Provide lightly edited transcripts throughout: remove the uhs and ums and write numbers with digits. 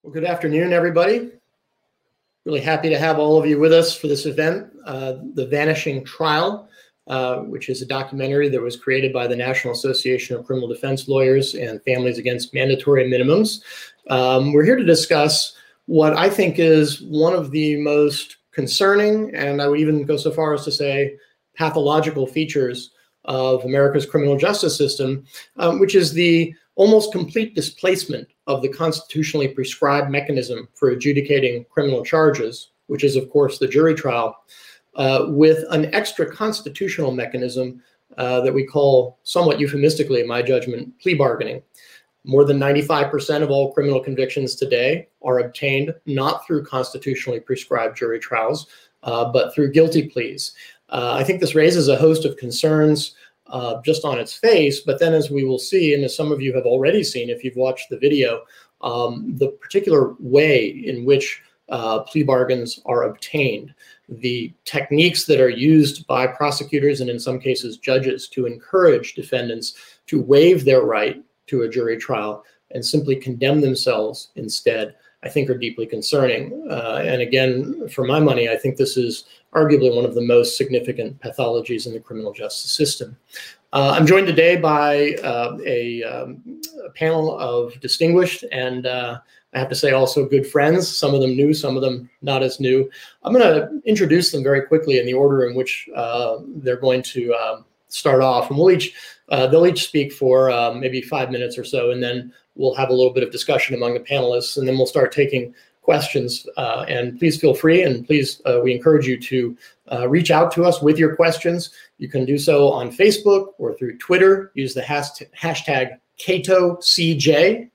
Well, good afternoon, everybody. Really happy to have all of you with us for this event, The Vanishing Trial, which is a documentary that was created by the National Association of Criminal Defense Lawyers and Families Against Mandatory Minimums. We're here to discuss what I think is one of the most concerning, and I would even go so far as to say pathological features of America's criminal justice system, which is the almost complete displacement of the constitutionally prescribed mechanism for adjudicating criminal charges, which is, of course, the jury trial, with an extra constitutional mechanism that we call, somewhat euphemistically, in my judgment, plea bargaining. More than 95% of all criminal convictions today are obtained not through constitutionally prescribed jury trials, but through guilty pleas. I think this raises a host of concerns just on its face, but then as we will see, and as some of you have already seen if you've watched the video, the particular way in which plea bargains are obtained, the techniques that are used by prosecutors and in some cases judges to encourage defendants to waive their right to a jury trial and simply condemn themselves instead, I think are deeply concerning. And again, for my money, I think this is arguably one of the most significant pathologies in the criminal justice system. I'm joined today by a panel of distinguished and I have to say also good friends, some of them new, some of them not as new. I'm going to introduce them very quickly in the order in which they're going to start off. And they'll each speak for maybe 5 minutes or so, and then we'll have a little bit of discussion among the panelists, and then we'll start taking questions. And please feel free, and please, we encourage you to reach out to us with your questions. You can do so on Facebook or through Twitter. Use the hashtag CatoCJ,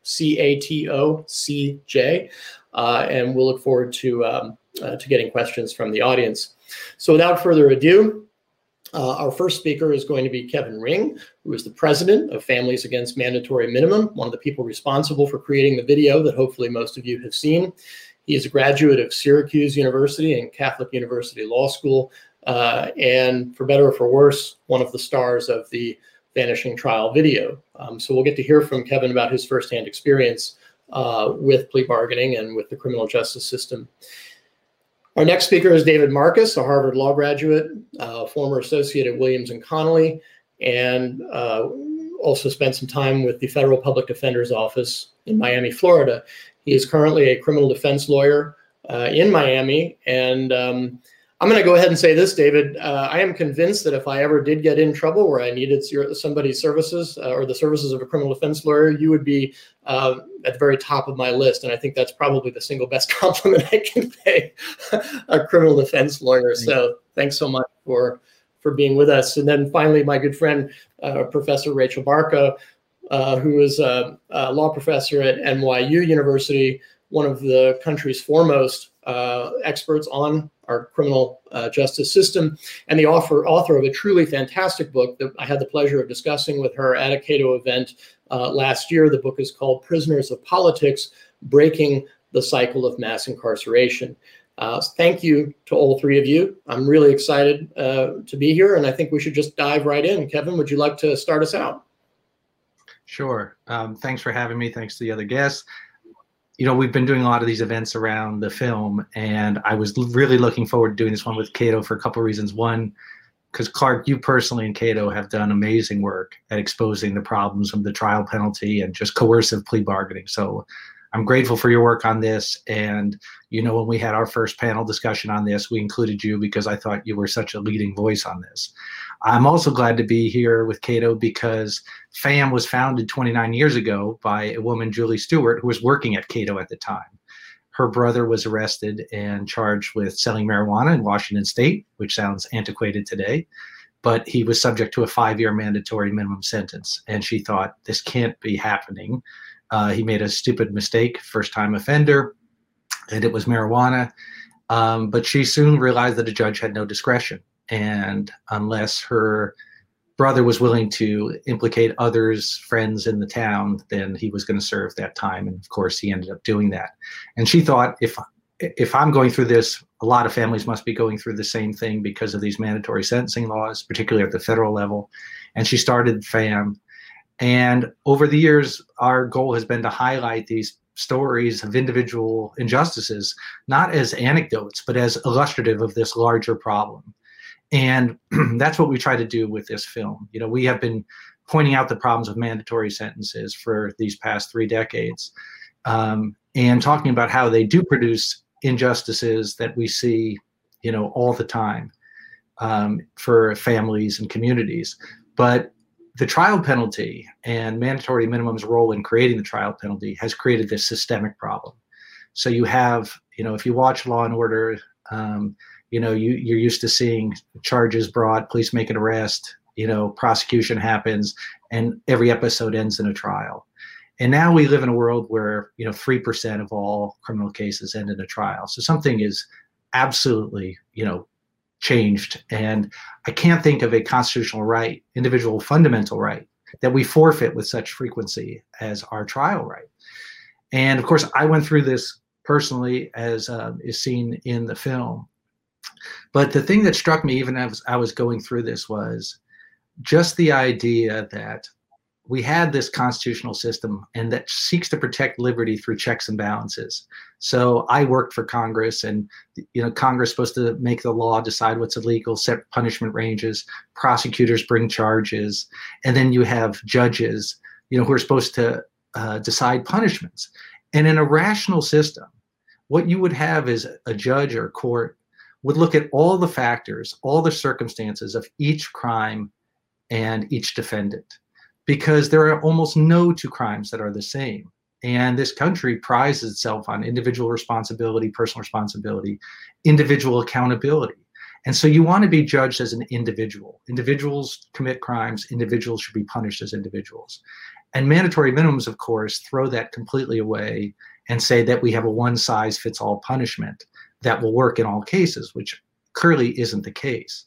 CatoCJ, and we'll look forward to getting questions from the audience. So without further ado, our first speaker is going to be Kevin Ring, who is the president of Families Against Mandatory Minimum, one of the people responsible for creating the video that hopefully most of you have seen. He is a graduate of Syracuse University and Catholic University Law School, and for better or for worse, one of the stars of the Vanishing Trial video. So we'll get to hear from Kevin about his firsthand experience with plea bargaining and with the criminal justice system. Our next speaker is David Marcus, a Harvard Law graduate, former associate at Williams & Connolly, and also spent some time with the Federal Public Defender's Office in Miami, Florida. He is currently a criminal defense lawyer in Miami, and I'm going to go ahead and say this, David. I am convinced that if I ever did get in trouble where I needed somebody's services or the services of a criminal defense lawyer, you would be at the very top of my list. And I think that's probably the single best compliment I can pay a criminal defense lawyer. So thanks so much for being with us. And then finally, my good friend, Professor Rachel Barca, who is a law professor at NYU University, one of the country's foremost experts on our criminal justice system, and the author of a truly fantastic book that I had the pleasure of discussing with her at a Cato event last year. The book is called Prisoners of Politics: Breaking the Cycle of Mass Incarceration. Thank you to all three of you. I'm really excited to be here, and I think we should just dive right in. Kevin, would you like to start us out? Sure. Thanks for having me. Thanks to the other guests. You know, we've been doing a lot of these events around the film, and I was really looking forward to doing this one with Cato for a couple of reasons. One, because Clark, you personally and Cato have done amazing work at exposing the problems of the trial penalty and just coercive plea bargaining. So I'm grateful for your work on this. And, you know, when we had our first panel discussion on this, we included you because I thought you were such a leading voice on this. I'm also glad to be here with Cato because FAM was founded 29 years ago by a woman, Julie Stewart, who was working at Cato at the time. Her brother was arrested and charged with selling marijuana in Washington State, which sounds antiquated today, but he was subject to a 5-year mandatory minimum sentence. And she thought, this can't be happening. He made a stupid mistake, first-time offender, and it was marijuana. But she soon realized that a judge had no discretion. And unless her brother was willing to implicate others, friends in the town, then he was going to serve that time. And of course, he ended up doing that. And she thought, if I'm going through this, a lot of families must be going through the same thing because of these mandatory sentencing laws, particularly at the federal level. And she started FAM. And over the years, our goal has been to highlight these stories of individual injustices, not as anecdotes, but as illustrative of this larger problem. And that's what we try to do with this film. You know, we have been pointing out the problems with mandatory sentences for these past 3 decades, and talking about how they do produce injustices that we see, you know, all the time, for families and communities. But the trial penalty and mandatory minimum's role in creating the trial penalty has created this systemic problem. So you have, you know, if you watch Law and Order, you know, you're used to seeing charges brought, police make an arrest, you know, prosecution happens, and every episode ends in a trial. And now we live in a world where, you know, 3% of all criminal cases end in a trial. So something is absolutely, you know, changed. And I can't think of a constitutional right, individual fundamental right, that we forfeit with such frequency as our trial right. And of course, I went through this personally, as is seen in the film. But the thing that struck me even as I was going through this was just the idea that we had this constitutional system and that seeks to protect liberty through checks and balances. So I worked for Congress, and, you know, Congress is supposed to make the law, decide what's illegal, set punishment ranges, prosecutors bring charges, and then you have judges, you know, who are supposed to decide punishments. And in a rational system, what you would have is a judge or a court would look at all the factors, all the circumstances of each crime and each defendant, because there are almost no 2 crimes that are the same. And this country prides itself on individual responsibility, personal responsibility, individual accountability. And so you want to be judged as an individual. Individuals commit crimes, individuals should be punished as individuals. And mandatory minimums, of course, throw that completely away and say that we have a one-size-fits-all punishment that will work in all cases, which clearly isn't the case.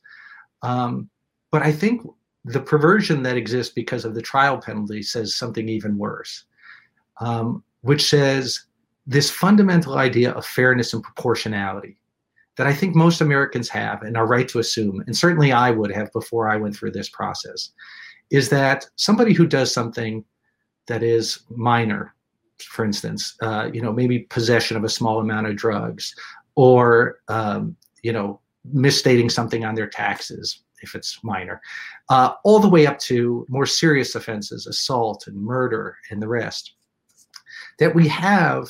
But I think the perversion that exists because of the trial penalty says something even worse, which says this fundamental idea of fairness and proportionality that I think most Americans have and are right to assume, and certainly I would have before I went through this process, is that somebody who does something that is minor, for instance, you know, maybe possession of a small amount of drugs, or you know, misstating something on their taxes, if it's minor, all the way up to more serious offenses, assault and murder and the rest, that we have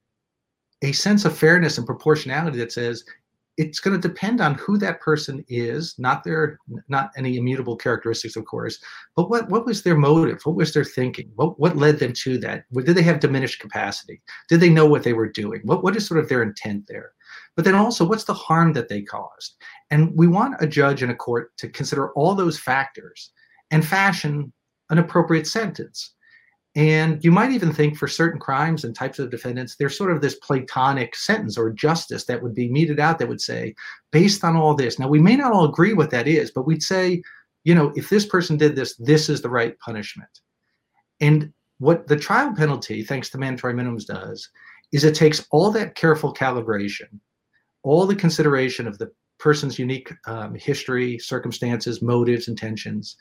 a sense of fairness and proportionality that says it's going to depend on who that person is, not any immutable characteristics, of course, but what was their motive? What was their thinking? What led them to that? Did they have diminished capacity? Did they know what they were doing? What is sort of their intent there? But then also, what's the harm that they caused? And we want a judge and a court to consider all those factors and fashion an appropriate sentence. And you might even think for certain crimes and types of defendants, there's sort of this Platonic sentence or justice that would be meted out that would say, based on all this, now we may not all agree what that is, but we'd say, you know, if this person did this, this is the right punishment. And what the trial penalty, thanks to mandatory minimums, does is it takes all that careful calibration, all the consideration of the person's unique history, circumstances, motives, intentions,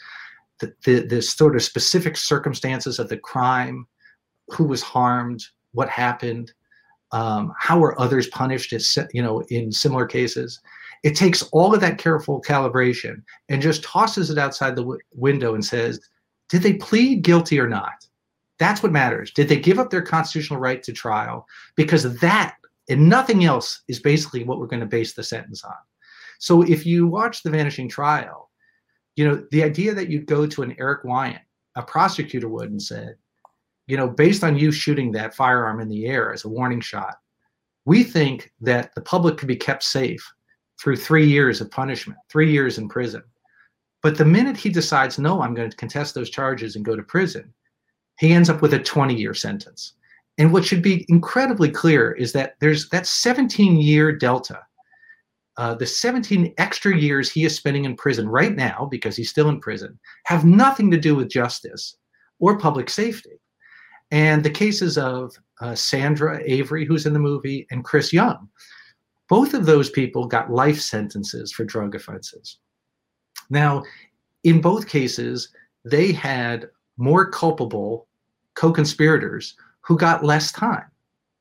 the sort of specific circumstances of the crime, who was harmed, what happened, how were others punished, you know, in similar cases. It takes all of that careful calibration and just tosses it outside the window and says, did they plead guilty or not? That's what matters. Did they give up their constitutional right to trial? Because that and nothing else is basically what we're going to base the sentence on. So if you watch The Vanishing Trial, you know, the idea that you'd go to an Eric Wyant, a prosecutor would, and said, you know, based on you shooting that firearm in the air as a warning shot, we think that the public could be kept safe through 3 years of punishment, 3 years in prison. But the minute he decides, no, I'm going to contest those charges and go to prison, he ends up with a 20-year sentence. And what should be incredibly clear is that there's that 17-year delta. The 17 extra years he is spending in prison right now, because he's still in prison, have nothing to do with justice or public safety. And the cases of Sandra Avery, who's in the movie, and Chris Young, both of those people got life sentences for drug offenses. Now, in both cases, they had more culpable co-conspirators who got less time.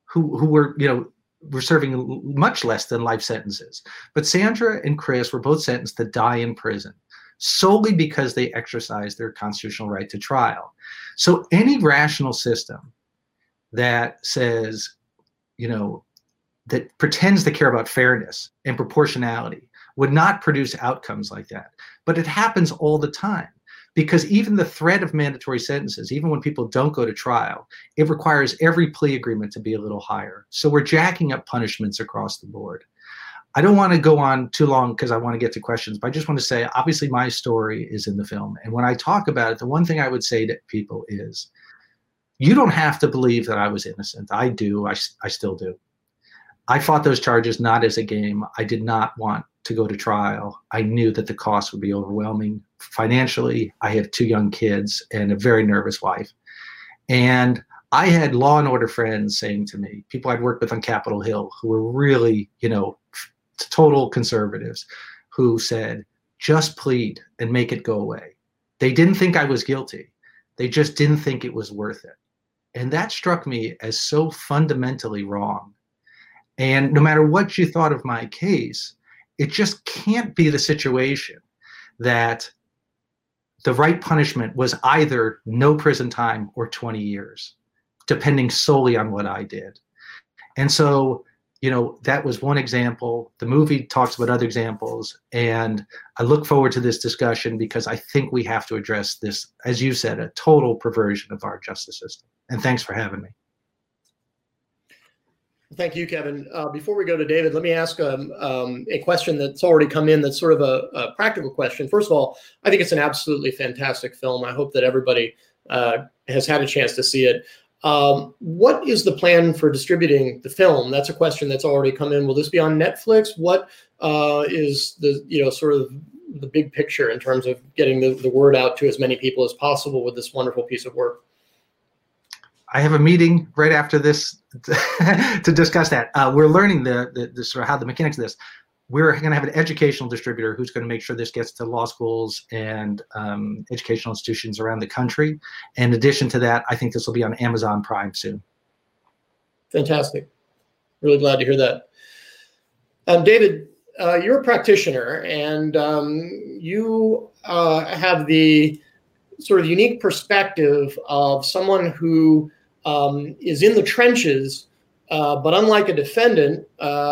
who were, were serving much less than life sentences. But Sandra and Chris were both sentenced to die in prison solely because they exercised their constitutional right to trial. So any rational system that says, that pretends to care about fairness and proportionality would not produce outcomes like that. But it happens all the time, because even the threat of mandatory sentences, even when people don't go to trial, it requires every plea agreement to be a little higher. So we're jacking up punishments across the board. I don't want to go on too long because I want to get to questions, but I just want to say, obviously my story is in the film. And when I talk about it, the one thing I would say to people is, you don't have to believe that I was innocent. I do. I still do. I fought those charges not as a game. I did not want to go to trial. I knew that the cost would be overwhelming financially. I have 2 young kids and a very nervous wife. And I had law and order friends saying to me, people I'd worked with on Capitol Hill who were really, total conservatives, who said, just plead and make it go away. They didn't think I was guilty. They just didn't think it was worth it. And that struck me as so fundamentally wrong. And no matter what you thought of my case, it just can't be the situation that the right punishment was either no prison time or 20 years, depending solely on what I did. And so, that was one example. The movie talks about other examples. And I look forward to this discussion because I think we have to address this, as you said, a total perversion of our justice system. And thanks for having me. Thank you, Kevin. Before we go to David, let me ask a question that's already come in that's sort of a practical question. First of all, I think it's an absolutely fantastic film. I hope that everybody has had a chance to see it. What is the plan for distributing the film? That's a question that's already come in. Will this be on Netflix? What is the sort of the big picture in terms of getting the word out to as many people as possible with this wonderful piece of work? I have a meeting right after this to discuss that. We're learning the sort of how the mechanics of this. We're going to have an educational distributor who's going to make sure this gets to law schools and educational institutions around the country. In addition to that, I think this will be on Amazon Prime soon. Fantastic. Really glad to hear that. David, you're a practitioner, and you have the sort of unique perspective of someone who is in the trenches, but unlike a defendant,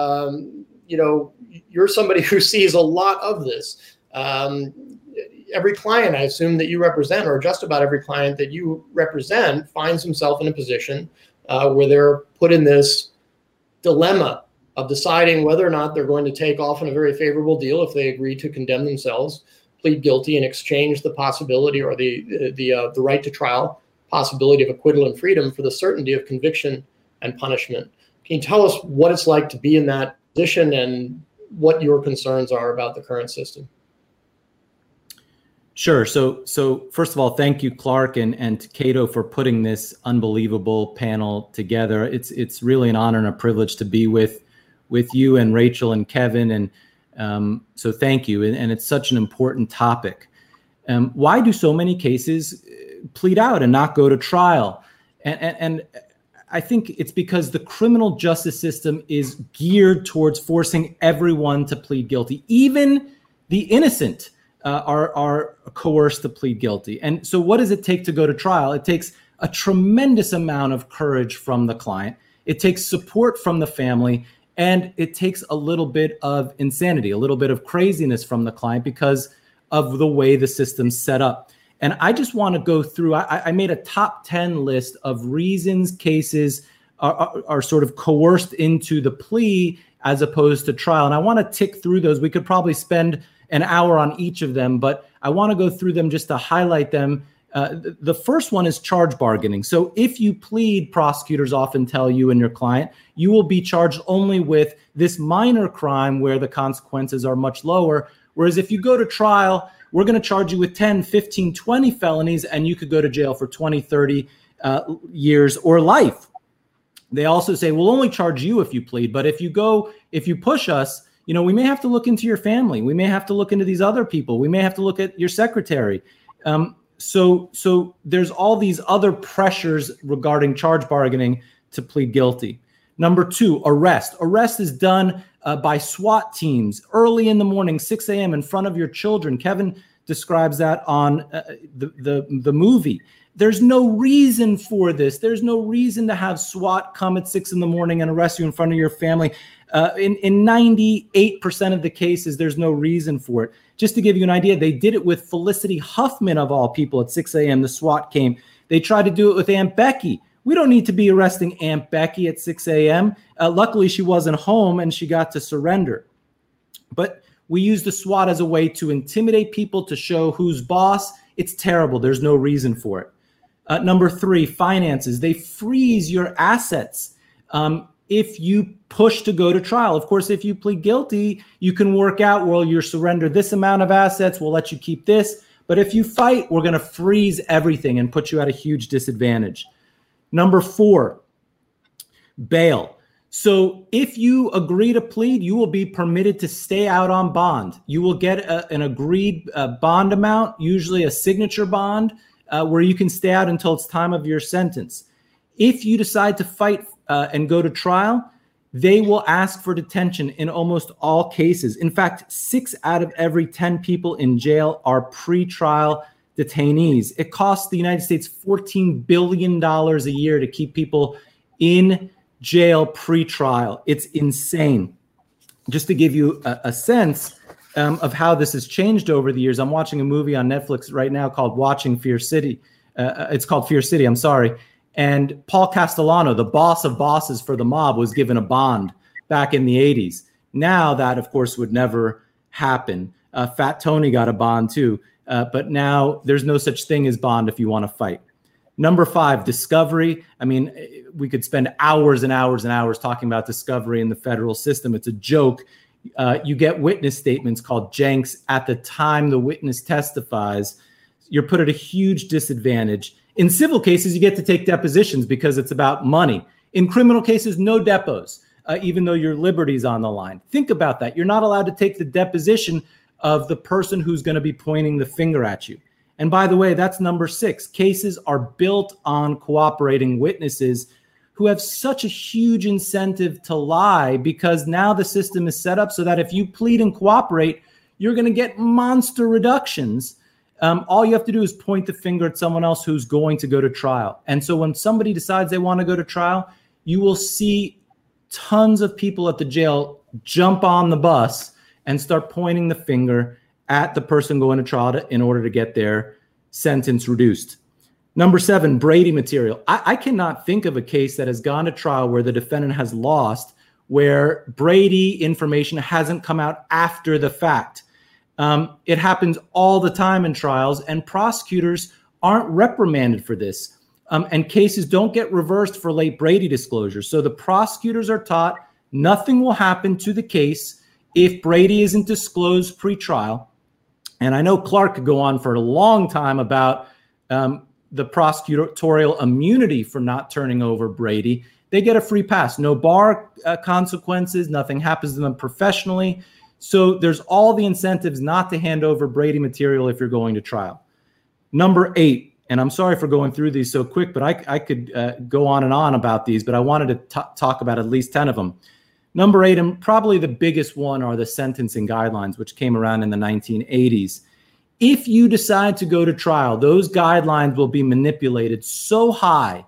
you're somebody who sees a lot of this. Every client, I assume, that you represent, or just about every client that you represent, finds himself in a position where they're put in this dilemma of deciding whether or not they're going to take often a very favorable deal if they agree to condemn themselves, plead guilty, and exchange the possibility or the right to trial, possibility of acquittal and freedom for the certainty of conviction and punishment. Can you tell us what it's like to be in that position and what your concerns are about the current system? Sure. So first of all, thank you, Clark and Cato, for putting this unbelievable panel together. It's really an honor and a privilege to be with you and Rachel and Kevin. And so thank you. And it's such an important topic. Why do so many cases plead out and not go to trial? And I think it's because the criminal justice system is geared towards forcing everyone to plead guilty. Even the innocent are coerced to plead guilty. And so what does it take to go to trial? It takes a tremendous amount of courage from the client. It takes support from the family. And it takes a little bit of insanity, a little bit of craziness from the client because of the way the system's set up. And I just want to go through, I made a top 10 list of reasons cases are sort of coerced into the plea as opposed to trial. And I want to tick through those. We could probably spend an hour on each of them, but I want to go through them just to highlight them. The first one is charge bargaining. So if you plead, prosecutors often tell you and your client, you will be charged only with this minor crime where the consequences are much lower. Whereas if you go to trial, we're going to charge you with 10, 15, 20 felonies, and you could go to jail for 20, 30 years or life. They also say, we'll only charge you if you plead. But if you push us, we may have to look into your family. We may have to look into these other people. We may have to look at your secretary. So there's all these other pressures regarding charge bargaining to plead guilty. Number 2, arrest. Arrest is done by SWAT teams early in the morning, 6 a.m. in front of your children. Kevin describes that on the movie. There's no reason for this. There's no reason to have SWAT come at 6 in the morning and arrest you in front of your family. In 98% of the cases, there's no reason for it. Just to give you an idea, they did it with Felicity Huffman, of all people, at 6 a.m. The SWAT came. They tried to do it with Aunt Becky. We don't need to be arresting Aunt Becky at 6 a.m. Luckily, she wasn't home and she got to surrender. But we use the SWAT as a way to intimidate people, to show who's boss. It's terrible. There's no reason for it. Number 3, finances. They freeze your assets if you push to go to trial. Of course, if you plead guilty, you can work out, well, you surrender this amount of assets, we'll let you keep this. But if you fight, we're going to freeze everything and put you at a huge disadvantage. Number 4, bail. So if you agree to plead, you will be permitted to stay out on bond. You will get an agreed bond amount, usually a signature bond, where you can stay out until it's time of your sentence. If you decide to fight and go to trial, they will ask for detention in almost all cases. In fact, 6 out of every 10 people in jail are pre-trial detainees. It costs the United States $14 billion a year to keep people in jail pre-trial. It's insane. Just to give you a sense of how this has changed over the years, I'm watching a movie on Netflix right now called Fear City. It's called Fear City, I'm sorry. And Paul Castellano, the boss of bosses for the mob, was given a bond back in the 80s. Now that, of course, would never happen. Fat Tony got a bond too. But now there's no such thing as bond if you want to fight. Number 5, discovery. I mean, we could spend hours and hours and hours talking about discovery in the federal system. It's a joke. You get witness statements called janks at the time the witness testifies. You're put at a huge disadvantage. In civil cases, you get to take depositions because it's about money. In criminal cases, no depots, even though your liberty's on the line. Think about that. You're not allowed to take the deposition of the person who's going to be pointing the finger at you. And by the way, that's number 6. Cases are built on cooperating witnesses who have such a huge incentive to lie, because now the system is set up so that if you plead and cooperate, you're going to get monster reductions. All you have to do is point the finger at someone else who's going to go to trial. And so when somebody decides they want to go to trial, you will see tons of people at the jail jump on the bus and start pointing the finger at the person going to trial in order to get their sentence reduced. Number 7, Brady material. I cannot think of a case that has gone to trial where the defendant has lost, where Brady information hasn't come out after the fact. It happens all the time in trials, and prosecutors aren't reprimanded for this. And cases don't get reversed for late Brady disclosure. So the prosecutors are taught nothing will happen to the case if Brady isn't disclosed pre-trial. And I know Clark could go on for a long time about the prosecutorial immunity for not turning over Brady. They get a free pass, no bar consequences, nothing happens to them professionally. So there's all the incentives not to hand over Brady material if you're going to trial. Number 8, and I'm sorry for going through these so quick, but I could go on and on about these, but I wanted to talk about at least 10 of them. Number 8, and probably the biggest one, are the sentencing guidelines, which came around in the 1980s. If you decide to go to trial, those guidelines will be manipulated so high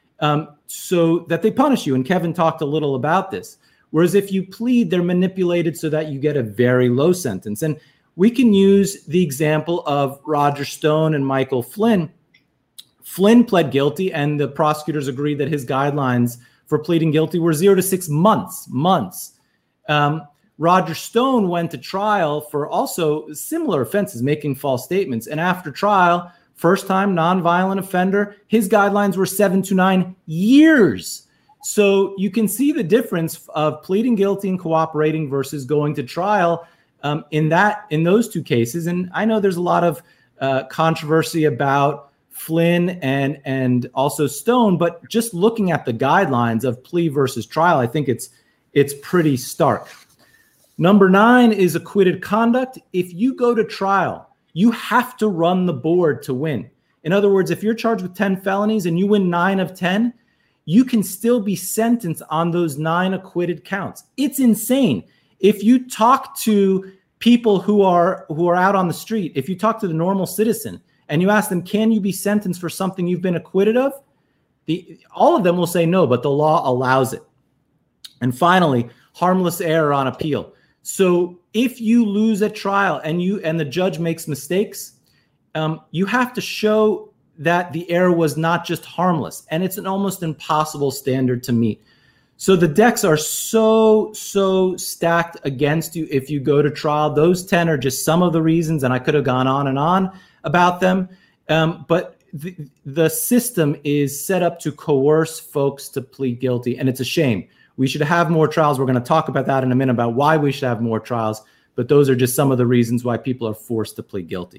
so that they punish you. And Kevin talked a little about this. Whereas if you plead, they're manipulated so that you get a very low sentence. And we can use the example of Roger Stone and Michael Flynn. Flynn pled guilty, and the prosecutors agreed that his guidelines for pleading guilty were 0 to 6 months. Roger Stone went to trial for also similar offenses, making false statements. And after trial, first time nonviolent offender, his guidelines were 7 to 9 years. So you can see the difference of pleading guilty and cooperating versus going to trial in those two cases. And I know there's a lot of controversy about Flynn and also Stone, but just looking at the guidelines of plea versus trial, I think it's pretty stark. Number 9 is acquitted conduct. If you go to trial, you have to run the board to win. In other words, if you're charged with 10 felonies and you win 9 of 10, you can still be sentenced on those 9 acquitted counts. It's insane. If you talk to people who are out on the street, if you talk to the normal citizen and you ask them, can you be sentenced for something you've been acquitted of? All of them will say no, but the law allows it. And finally, harmless error on appeal. So if you lose a trial and the judge makes mistakes, you have to show that the error was not just harmless, and it's an almost impossible standard to meet. So the decks are so stacked against you if you go to trial. Those 10 are just some of the reasons, and I could have gone on and on about them. But the system is set up to coerce folks to plead guilty, and it's a shame. We should have more trials. We're going to talk about that in a minute, about why we should have more trials. But those are just some of the reasons why people are forced to plead guilty.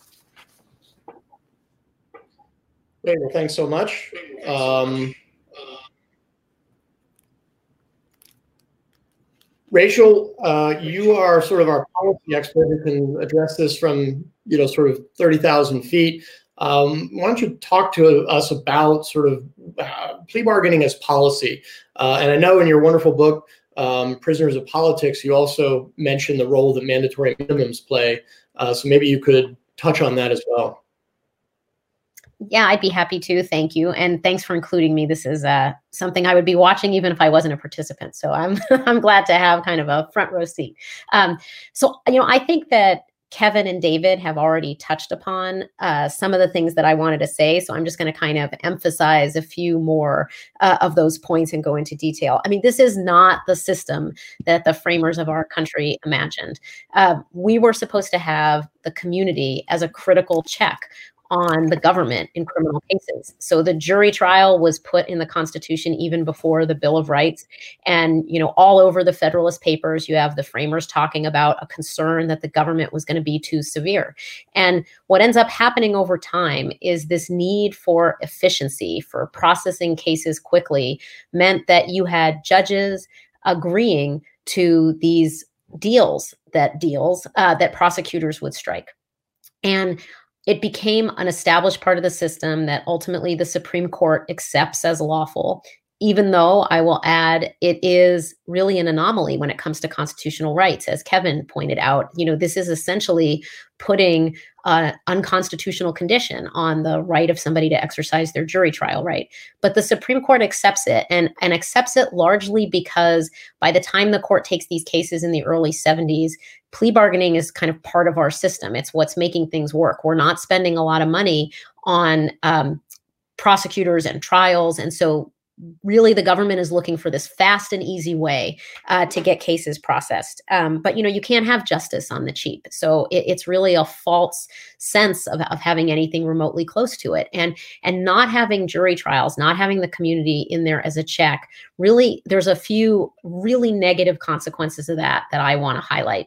Great. Well, thanks so much. Rachel, you are sort of our policy expert who can address this from, sort of 30,000 feet. Why don't you talk to us about sort of plea bargaining as policy? And I know in your wonderful book, Prisoners of Politics, you also mentioned the role that mandatory minimums play. So maybe you could touch on that as well. Yeah, I'd be happy to. Thank you. And thanks for including me. This is something I would be watching even if I wasn't a participant. So I'm glad to have kind of a front row seat. I think that Kevin and David have already touched upon some of the things that I wanted to say. So I'm just going to kind of emphasize a few more of those points and go into detail. I mean, this is not the system that the framers of our country imagined. We were supposed to have the community as a critical check on the government in criminal cases. So the jury trial was put in the Constitution even before the Bill of Rights. And, all over the Federalist Papers, you have the framers talking about a concern that the government was going to be too severe. And what ends up happening over time is this need for efficiency, for processing cases quickly, meant that you had judges agreeing to these deals that prosecutors would strike. And it became an established part of the system that ultimately the Supreme Court accepts as lawful, even though I will add it is really an anomaly when it comes to constitutional rights. As Kevin pointed out, this is essentially putting an unconstitutional condition on the right of somebody to exercise their jury trial right. But the Supreme Court accepts it and accepts it largely because by the time the court takes these cases in the early 70s, plea bargaining is kind of part of our system. It's what's making things work. We're not spending a lot of money on prosecutors and trials. And so really the government is looking for this fast and easy way to get cases processed. But, you can't have justice on the cheap. So it's really a false sense of having anything remotely close to it. And not having jury trials, not having the community in there as a check, really, there's a few really negative consequences of that I want to highlight.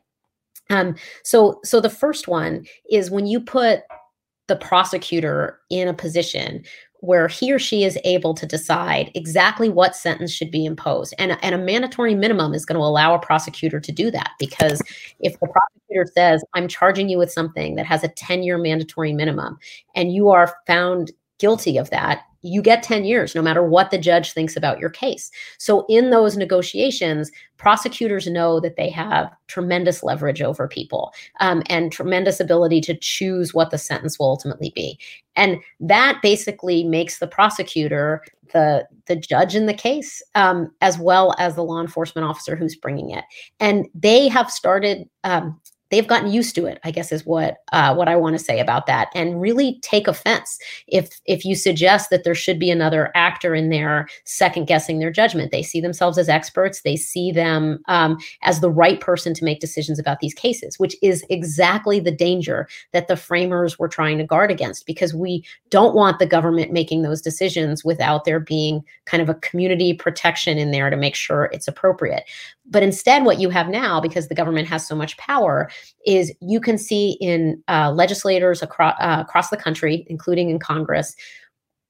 So the first one is when you put the prosecutor in a position where he or she is able to decide exactly what sentence should be imposed. And a mandatory minimum is going to allow a prosecutor to do that, because if the prosecutor says, I'm charging you with something that has a 10-year mandatory minimum, and you are found guilty of that, you get 10 years, no matter what the judge thinks about your case. So in those negotiations, prosecutors know that they have tremendous leverage over people and tremendous ability to choose what the sentence will ultimately be. And that basically makes the prosecutor the judge in the case, as well as the law enforcement officer who's bringing it. And they have started they've gotten used to it, I guess, is what I want to say about that, and really take offense if you suggest that there should be another actor in there second guessing their judgment. They see themselves as experts. They see them as the right person to make decisions about these cases, which is exactly the danger that the framers were trying to guard against, because we don't want the government making those decisions without there being kind of a community protection in there to make sure it's appropriate. But instead, what you have now, because the government has so much power, is you can see in legislators across the country, including in Congress,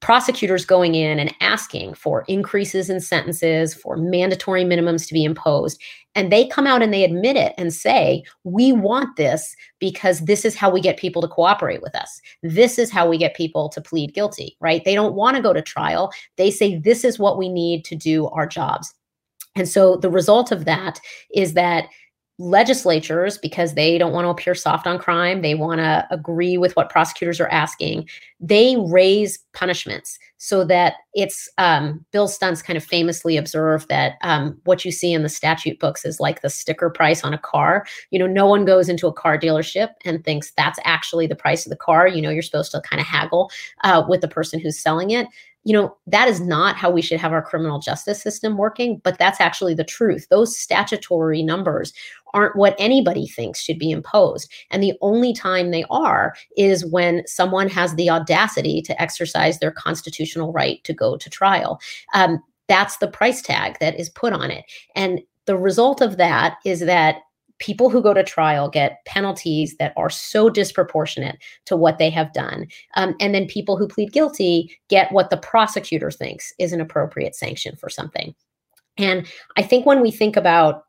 prosecutors going in and asking for increases in sentences, for mandatory minimums to be imposed. And they come out and they admit it and say, we want this because this is how we get people to cooperate with us. This is how we get people to plead guilty, right? They don't want to go to trial. They say, this is what we need to do our jobs. And so the result of that is that legislatures, because they don't want to appear soft on crime, they want to agree with what prosecutors are asking, they raise punishments so that it's, Bill Stuntz kind of famously observed that what you see in the statute books is like the sticker price on a car. No one goes into a car dealership and thinks that's actually the price of the car. You're supposed to kind of haggle with the person who's selling it. That is not how we should have our criminal justice system working, but that's actually the truth. Those statutory numbers aren't what anybody thinks should be imposed. And the only time they are is when someone has the audacity to exercise their constitutional right to go to trial. That's the price tag that is put on it. And the result of that is that people who go to trial get penalties that are so disproportionate to what they have done. And then people who plead guilty get what the prosecutor thinks is an appropriate sanction for something. And I think when we think about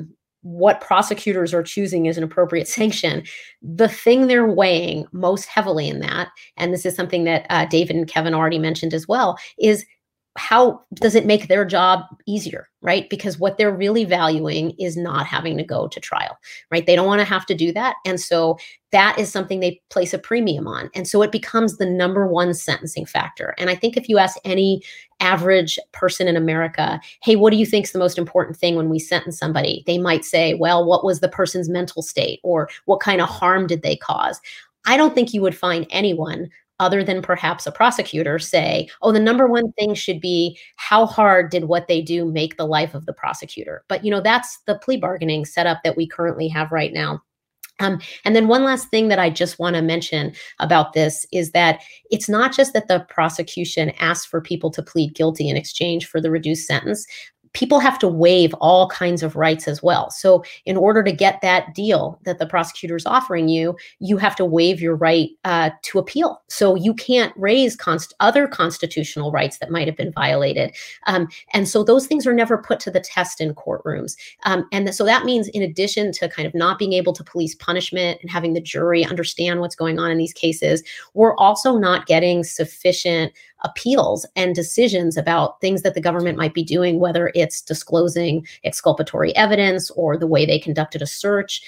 what prosecutors are choosing as an appropriate sanction, the thing they're weighing most heavily in that, and this is something that David and Kevin already mentioned as well, is how does it make their job easier, right? Because what they're really valuing is not having to go to trial, right? They don't want to have to do that. And so that is something they place a premium on. And so it becomes the number one sentencing factor. And I think if you ask any average person in America, hey, what do you think is the most important thing when we sentence somebody? They might say, well, what was the person's mental state, or what kind of harm did they cause? I don't think you would find anyone other than perhaps a prosecutor say, oh, the number one thing should be how hard did what they do make the life of the prosecutor? But, that's the plea bargaining setup that we currently have right now. And then one last thing that I just want to mention about this is that it's not just that the prosecution asks for people to plead guilty in exchange for the reduced sentence. People have to waive all kinds of rights as well. So in order to get that deal that the prosecutor is offering you, you have to waive your right to appeal. So you can't raise other constitutional rights that might have been violated. And so those things are never put to the test in courtrooms. So that means in addition to kind of not being able to police punishment and having the jury understand what's going on in these cases, we're also not getting sufficient appeals and decisions about things that the government might be doing, whether it's disclosing exculpatory evidence or the way they conducted a search,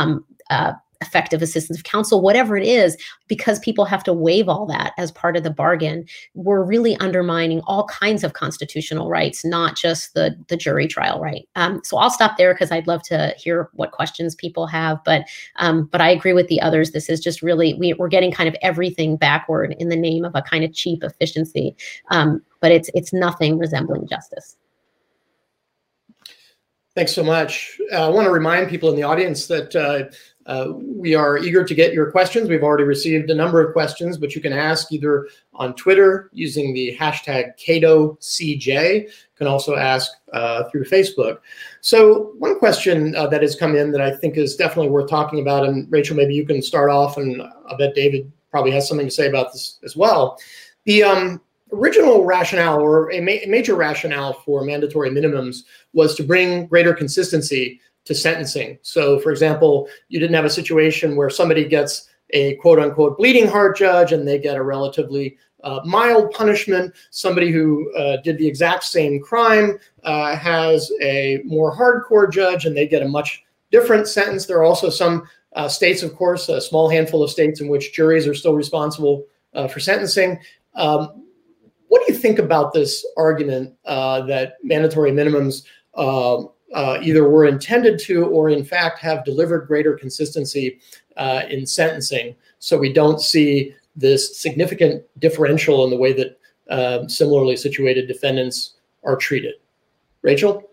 effective assistance of counsel, whatever it is, because people have to waive all that as part of the bargain. We're really undermining all kinds of constitutional rights, not just the jury trial right. So I'll stop there because I'd love to hear what questions people have. But I agree with the others. This is just really, we're getting kind of everything backward in the name of a kind of cheap efficiency. But it's nothing resembling justice. Thanks so much. I want to remind people in the audience that we are eager to get your questions. We've already received a number of questions, but you can ask either on Twitter using the hashtag CatoCJ. You can also ask through Facebook. So one question that has come in that I think is definitely worth talking about, and Rachel, maybe you can start off, and I bet David probably has something to say about this as well. The original rationale, or a major rationale for mandatory minimums, was to bring greater consistency to sentencing. So, for example, you didn't have a situation where somebody gets a quote-unquote bleeding heart judge and they get a relatively mild punishment. Somebody who did the exact same crime has a more hardcore judge and they get a much different sentence. There are also some states, of course, a small handful of states in which juries are still responsible for sentencing. What do you think about this argument that mandatory minimums either were intended to or in fact have delivered greater consistency in sentencing, so we don't see this significant differential in the way that similarly situated defendants are treated? Rachel?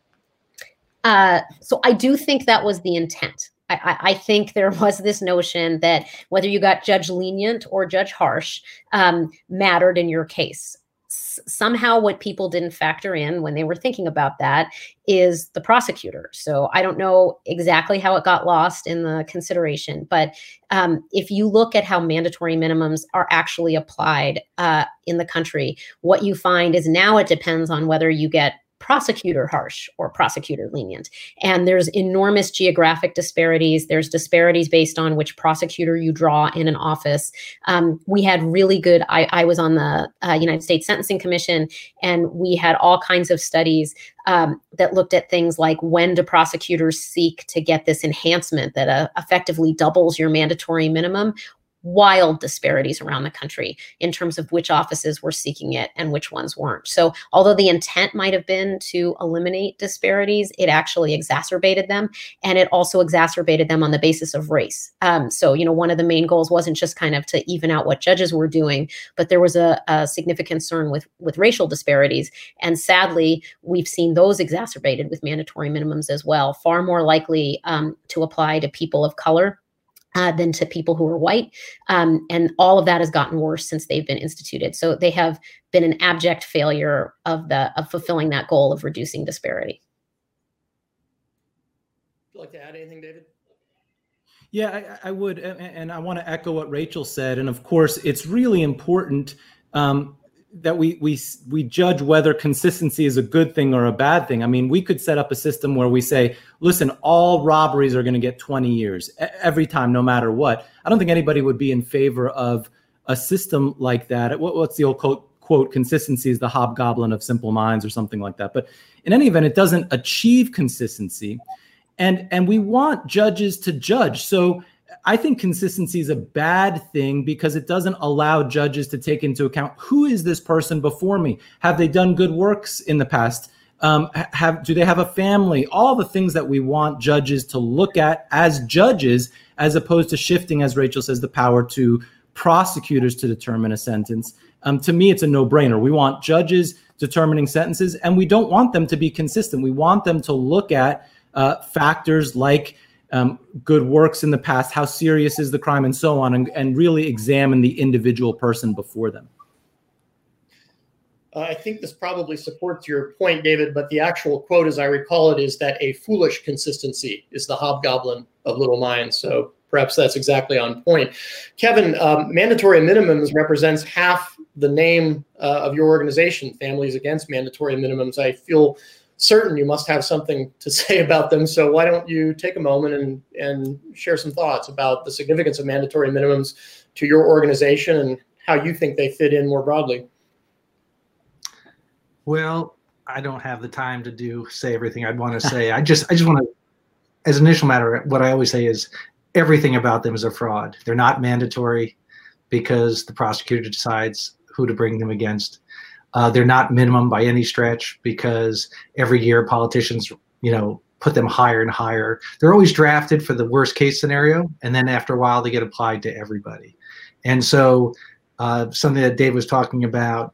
So I do think that was the intent. I think there was this notion that whether you got judge lenient or judge harsh mattered in your case. somehow what people didn't factor in when they were thinking about that is the prosecutor. So I don't know exactly how it got lost in the consideration, but if you look at how mandatory minimums are actually applied in the country, what you find is now it depends on whether you get prosecutor harsh or prosecutor lenient. And there's enormous geographic disparities. There's disparities based on which prosecutor you draw in an office. We had really good, I was on the United States Sentencing Commission, and we had all kinds of studies that looked at things like, when do prosecutors seek to get this enhancement that effectively doubles your mandatory minimum? Wild disparities around the country in terms of which offices were seeking it and which ones weren't. So although the intent might have been to eliminate disparities, it actually exacerbated them. And it also exacerbated them on the basis of race. So, one of the main goals wasn't just kind of to even out what judges were doing, but there was a significant concern with racial disparities. And sadly, we've seen those exacerbated with mandatory minimums as well, far more likely to apply to people of color than to people who are white. And all of that has gotten worse since they've been instituted. So they have been an abject failure of fulfilling that goal of reducing disparity. Would you like to add anything, David? Yeah, I would. And I want to echo what Rachel said. And of course, it's really important that we judge whether consistency is a good thing or a bad thing. I mean, we could set up a system where we say, listen, all robberies are going to get 20 years every time, no matter what. I don't think anybody would be in favor of a system like that. What's the old quote, consistency is the hobgoblin of simple minds, or something like that. But in any event, it doesn't achieve consistency. And we want judges to judge. So I think consistency is a bad thing because it doesn't allow judges to take into account, who is this person before me? Have they done good works in the past? Do they have a family? All the things that we want judges to look at as judges, as opposed to shifting, as Rachel says, the power to prosecutors to determine a sentence. To me, it's a no-brainer. We want judges determining sentences, and we don't want them to be consistent. We want them to look at factors like good works in the past, how serious is the crime, and so on, and really examine the individual person before them. I think this probably supports your point, David, but the actual quote, as I recall it, is that a foolish consistency is the hobgoblin of little minds. So perhaps that's exactly on point. Kevin, mandatory minimums represents half the name of your organization, Families Against Mandatory Minimums. I feel certain you must have something to say about them. So why don't you take a moment and share some thoughts about the significance of mandatory minimums to your organization and how you think they fit in more broadly? Well, I don't have the time to say everything I'd want to say. I just want to, as an initial matter, what I always say is everything about them is a fraud. They're not mandatory because the prosecutor decides who to bring them against. They're not minimum by any stretch because every year politicians, put them higher and higher. They're always drafted for the worst case scenario, and then after a while they get applied to everybody. And so something that Dave was talking about,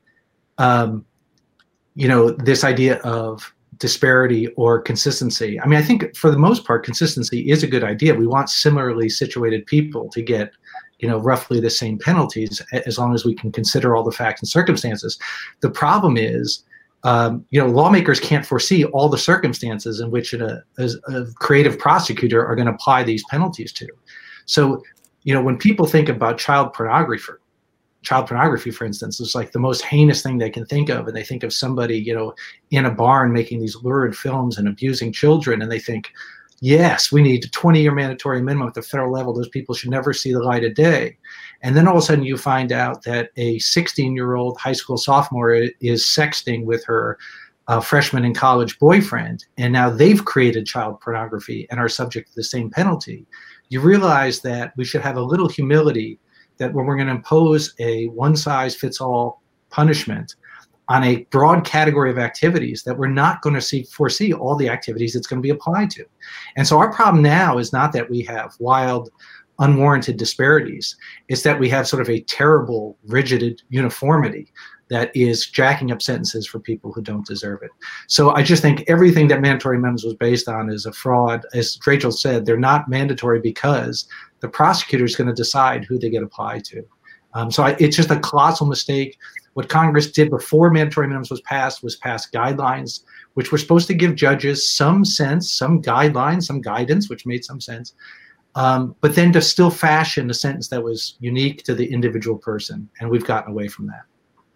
this idea of disparity or consistency. I mean, I think for the most part, consistency is a good idea. We want similarly situated people to get roughly the same penalties, as long as we can consider all the facts and circumstances. The problem is, lawmakers can't foresee all the circumstances in which a creative prosecutor are going to apply these penalties to. So, when people think about child pornography, for instance, is like the most heinous thing they can think of. And they think of somebody, in a barn making these lurid films and abusing children. And they think, yes, we need a 20-year mandatory minimum at the federal level. Those people should never see the light of day. And then all of a sudden you find out that a 16-year-old high school sophomore is sexting with her freshman in college boyfriend. And now they've created child pornography and are subject to the same penalty. You realize that we should have a little humility that when we're going to impose a one-size-fits-all punishment on a broad category of activities, that we're not going to foresee all the activities it's going to be applied to. And so our problem now is not that we have wild, unwarranted disparities. It's that we have sort of a terrible, rigid uniformity that is jacking up sentences for people who don't deserve it. So I just think everything that mandatory minimums was based on is a fraud. As Rachel said, they're not mandatory because the prosecutor is going to decide who they get applied to. So it's just a colossal mistake. What Congress did before mandatory minimums was pass guidelines, which were supposed to give judges some sense, some guidelines, some guidance, which made some sense, but then to still fashion a sentence that was unique to the individual person. And we've gotten away from that.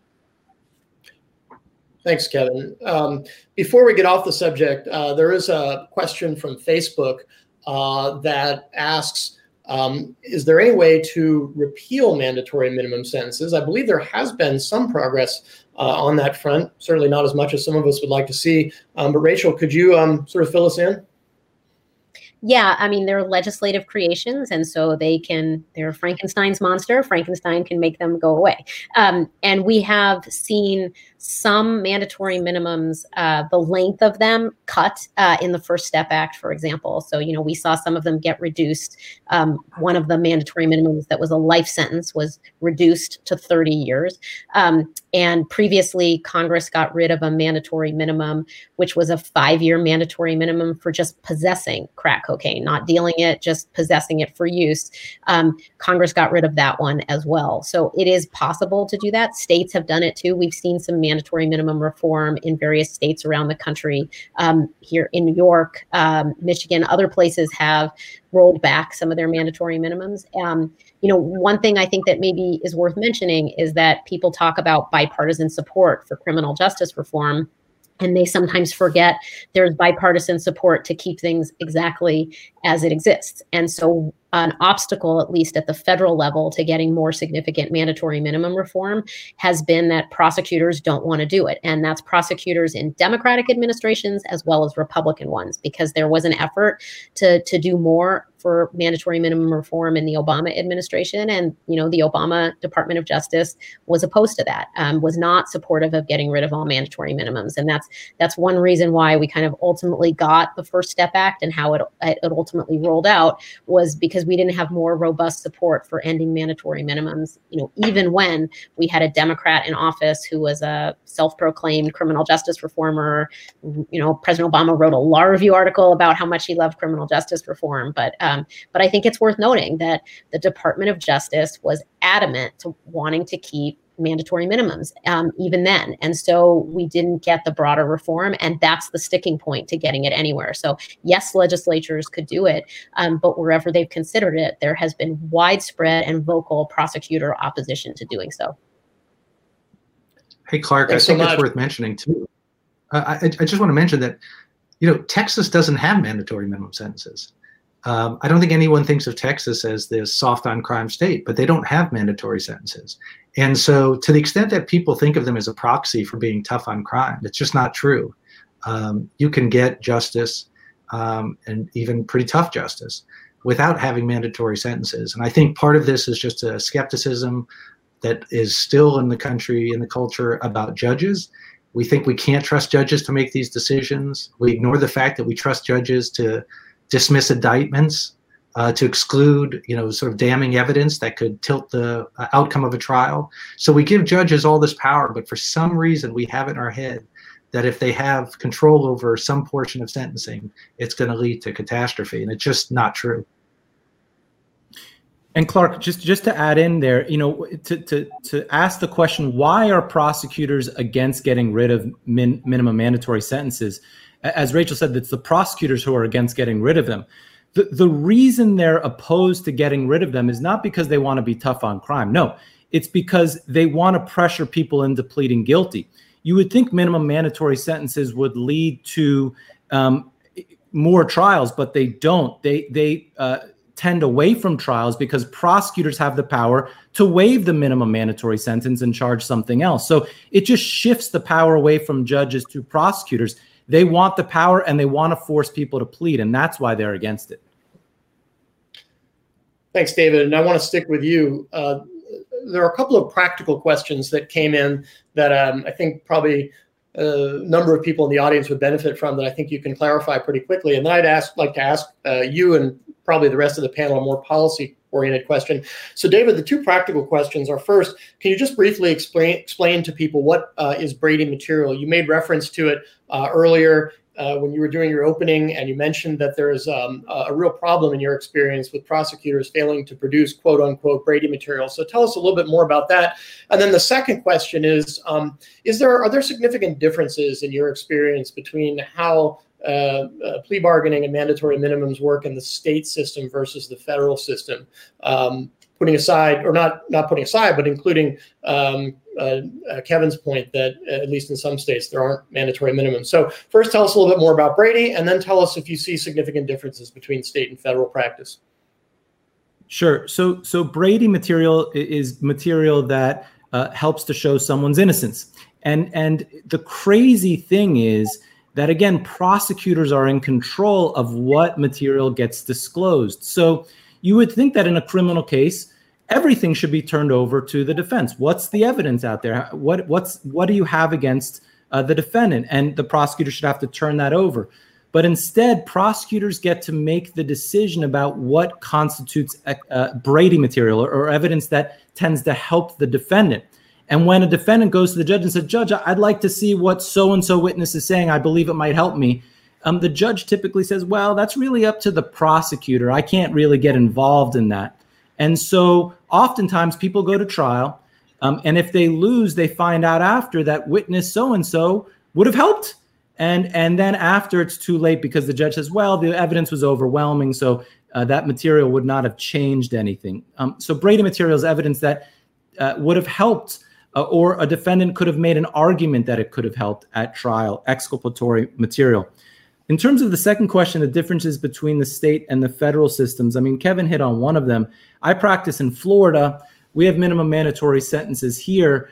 Thanks, Kevin. Before we get off the subject, there is a question from Facebook that asks, is there any way to repeal mandatory minimum sentences? I believe there has been some progress on that front, certainly not as much as some of us would like to see. But Rachel, could you sort of fill us in? Yeah, I mean, they're legislative creations, and so they're Frankenstein's monster. Frankenstein can make them go away. And we have seen some mandatory minimums, the length of them cut in the First Step Act, for example. So, we saw some of them get reduced. One of the mandatory minimums that was a life sentence was reduced to 30 years. And previously, Congress got rid of a mandatory minimum, which was a 5-year mandatory minimum for just possessing crack cocaine, not dealing it, just possessing it for use. Congress got rid of that one as well. So it is possible to do that. States have done it too. We've seen some mandatory minimum reform in various states around the country. Here in New York, Michigan, other places have rolled back some of their mandatory minimums. One thing I think that maybe is worth mentioning is that people talk about bipartisan support for criminal justice reform, and they sometimes forget there's bipartisan support to keep things exactly as it exists. And so an obstacle, at least at the federal level, to getting more significant mandatory minimum reform has been that prosecutors don't want to do it. And that's prosecutors in Democratic administrations as well as Republican ones, because there was an effort to do more for mandatory minimum reform in the Obama administration. And, the Obama Department of Justice was opposed to that, was not supportive of getting rid of all mandatory minimums. And that's one reason why we kind of ultimately got the First Step Act and how it ultimately rolled out, was because we didn't have more robust support for ending mandatory minimums, even when we had a Democrat in office who was a self-proclaimed criminal justice reformer. President Obama wrote a law review article about how much he loved criminal justice reform. But I think it's worth noting that the Department of Justice was adamant to wanting to keep mandatory minimums even then. And so we didn't get the broader reform, and that's the sticking point to getting it anywhere. So yes, legislatures could do it, but wherever they've considered it, there has been widespread and vocal prosecutor opposition to doing so. Hey, Clark, I think it's worth mentioning too. I just want to mention that, Texas doesn't have mandatory minimum sentences. I don't think anyone thinks of Texas as this soft on crime state, but they don't have mandatory sentences. And so to the extent that people think of them as a proxy for being tough on crime, it's just not true. You can get justice and even pretty tough justice without having mandatory sentences. And I think part of this is just a skepticism that is still in the country, in the culture, about judges. We think we can't trust judges to make these decisions. We ignore the fact that we trust judges to dismiss indictments, to exclude, sort of damning evidence that could tilt the outcome of a trial. So we give judges all this power, but for some reason we have it in our head that if they have control over some portion of sentencing, it's going to lead to catastrophe, and it's just not true. And Clark, just to add in there, to ask the question, why are prosecutors against getting rid of minimum mandatory sentences? As Rachel said, it's the prosecutors who are against getting rid of them. The reason they're opposed to getting rid of them is not because they want to be tough on crime. No, it's because they want to pressure people into pleading guilty. You would think minimum mandatory sentences would lead to more trials, but they don't. They tend away from trials because prosecutors have the power to waive the minimum mandatory sentence and charge something else. So it just shifts the power away from judges to prosecutors. They want the power and they want to force people to plead, and that's why they're against it. Thanks, David. And I want to stick with you. There are a couple of practical questions that came in that I think probably a number of people in the audience would benefit from, that I think you can clarify pretty quickly. And then I'd like to ask you and probably the rest of the panel a more policy oriented question. So David, the two practical questions are, first, can you just briefly explain to people what is Brady material? You made reference to it earlier when you were doing your opening, and you mentioned that there's a real problem in your experience with prosecutors failing to produce quote unquote Brady material. So tell us a little bit more about that. And then the second question is are there significant differences in your experience between how plea bargaining and mandatory minimums work in the state system versus the federal system? Putting aside, or not putting aside, but including Kevin's point that at least in some states there aren't mandatory minimums. So first, tell us a little bit more about Brady, and then tell us if you see significant differences between state and federal practice. Sure. So Brady material is material that helps to show someone's innocence. And the crazy thing is that, again, prosecutors are in control of what material gets disclosed. So you would think that in a criminal case, everything should be turned over to the defense. What's the evidence out there? What do you have against the defendant? And the prosecutor should have to turn that over. But instead, prosecutors get to make the decision about what constitutes Brady material or evidence that tends to help the defendant. And when a defendant goes to the judge and says, "Judge, I'd like to see what so-and-so witness is saying. I believe it might help me." The judge typically says, "Well, that's really up to the prosecutor. I can't really get involved in that." And so oftentimes people go to trial, and if they lose, they find out after that witness so-and-so would have helped. And then after, it's too late because the judge says, "Well, the evidence was overwhelming, so that material would not have changed anything." So Brady material is evidence that would have helped, or a defendant could have made an argument that it could have helped at trial, exculpatory material. In terms of the second question, the differences between the state and the federal systems, I mean, Kevin hit on one of them. I practice in Florida. We have minimum mandatory sentences here,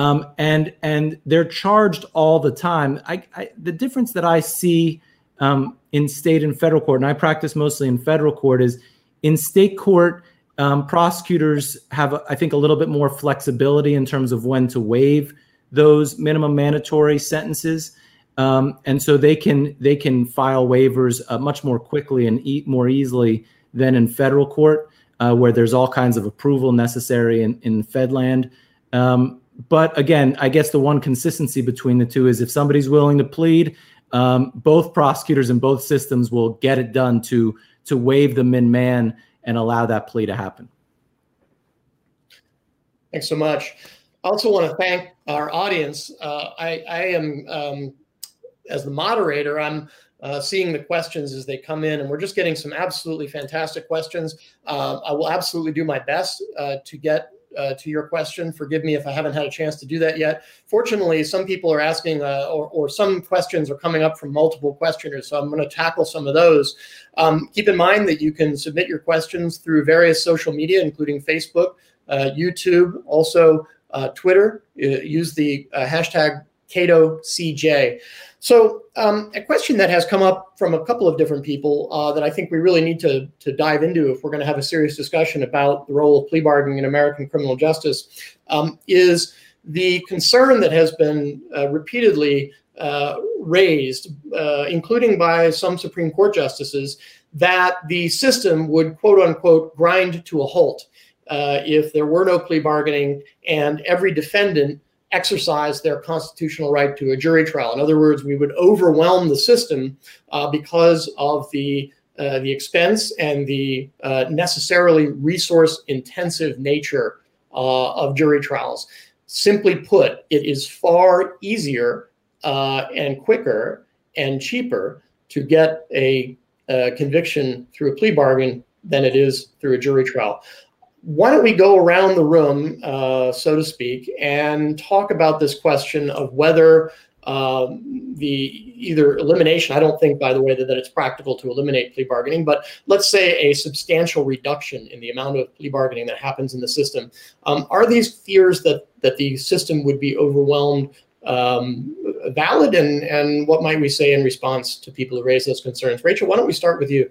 and they're charged all the time. The difference that I see in state and federal court, and I practice mostly in federal court, is in state court, prosecutors have, I think, a little bit more flexibility in terms of when to waive those minimum mandatory sentences. And so they can file waivers much more quickly and more easily than in federal court, where there's all kinds of approval necessary in Fedland. But again, I guess the one consistency between the two is if somebody's willing to plead, both prosecutors in both systems will get it done to waive the min-man and allow that plea to happen. Thanks so much. I also want to thank our audience. I am as the moderator, I'm seeing the questions as they come in, and we're just getting some absolutely fantastic questions. I will absolutely do my best to get to your question. Forgive me if I haven't had a chance to do that yet. Fortunately, some people are asking, or some questions are coming up from multiple questioners, so I'm going to tackle some of those. Keep in mind that you can submit your questions through various social media, including Facebook, YouTube, also Twitter. Use the hashtag CatoCJ. So a question that has come up from a couple of different people that I think we really need to dive into if we're going to have a serious discussion about the role of plea bargaining in American criminal justice is the concern that has been repeatedly raised, including by some Supreme Court justices, that the system would, quote unquote, grind to a halt if there were no plea bargaining and every defendant exercise their constitutional right to a jury trial. In other words, we would overwhelm the system because of the expense and the necessarily resource-intensive nature of jury trials. Simply put, it is far easier and quicker and cheaper to get a conviction through a plea bargain than it is through a jury trial. Why don't we go around the room, so to speak, and talk about this question of whether either elimination, I don't think, by the way, that it's practical to eliminate plea bargaining, but let's say a substantial reduction in the amount of plea bargaining that happens in the system. Are these fears that the system would be overwhelmed valid, and what might we say in response to people who raise those concerns? Rachel, why don't we start with you?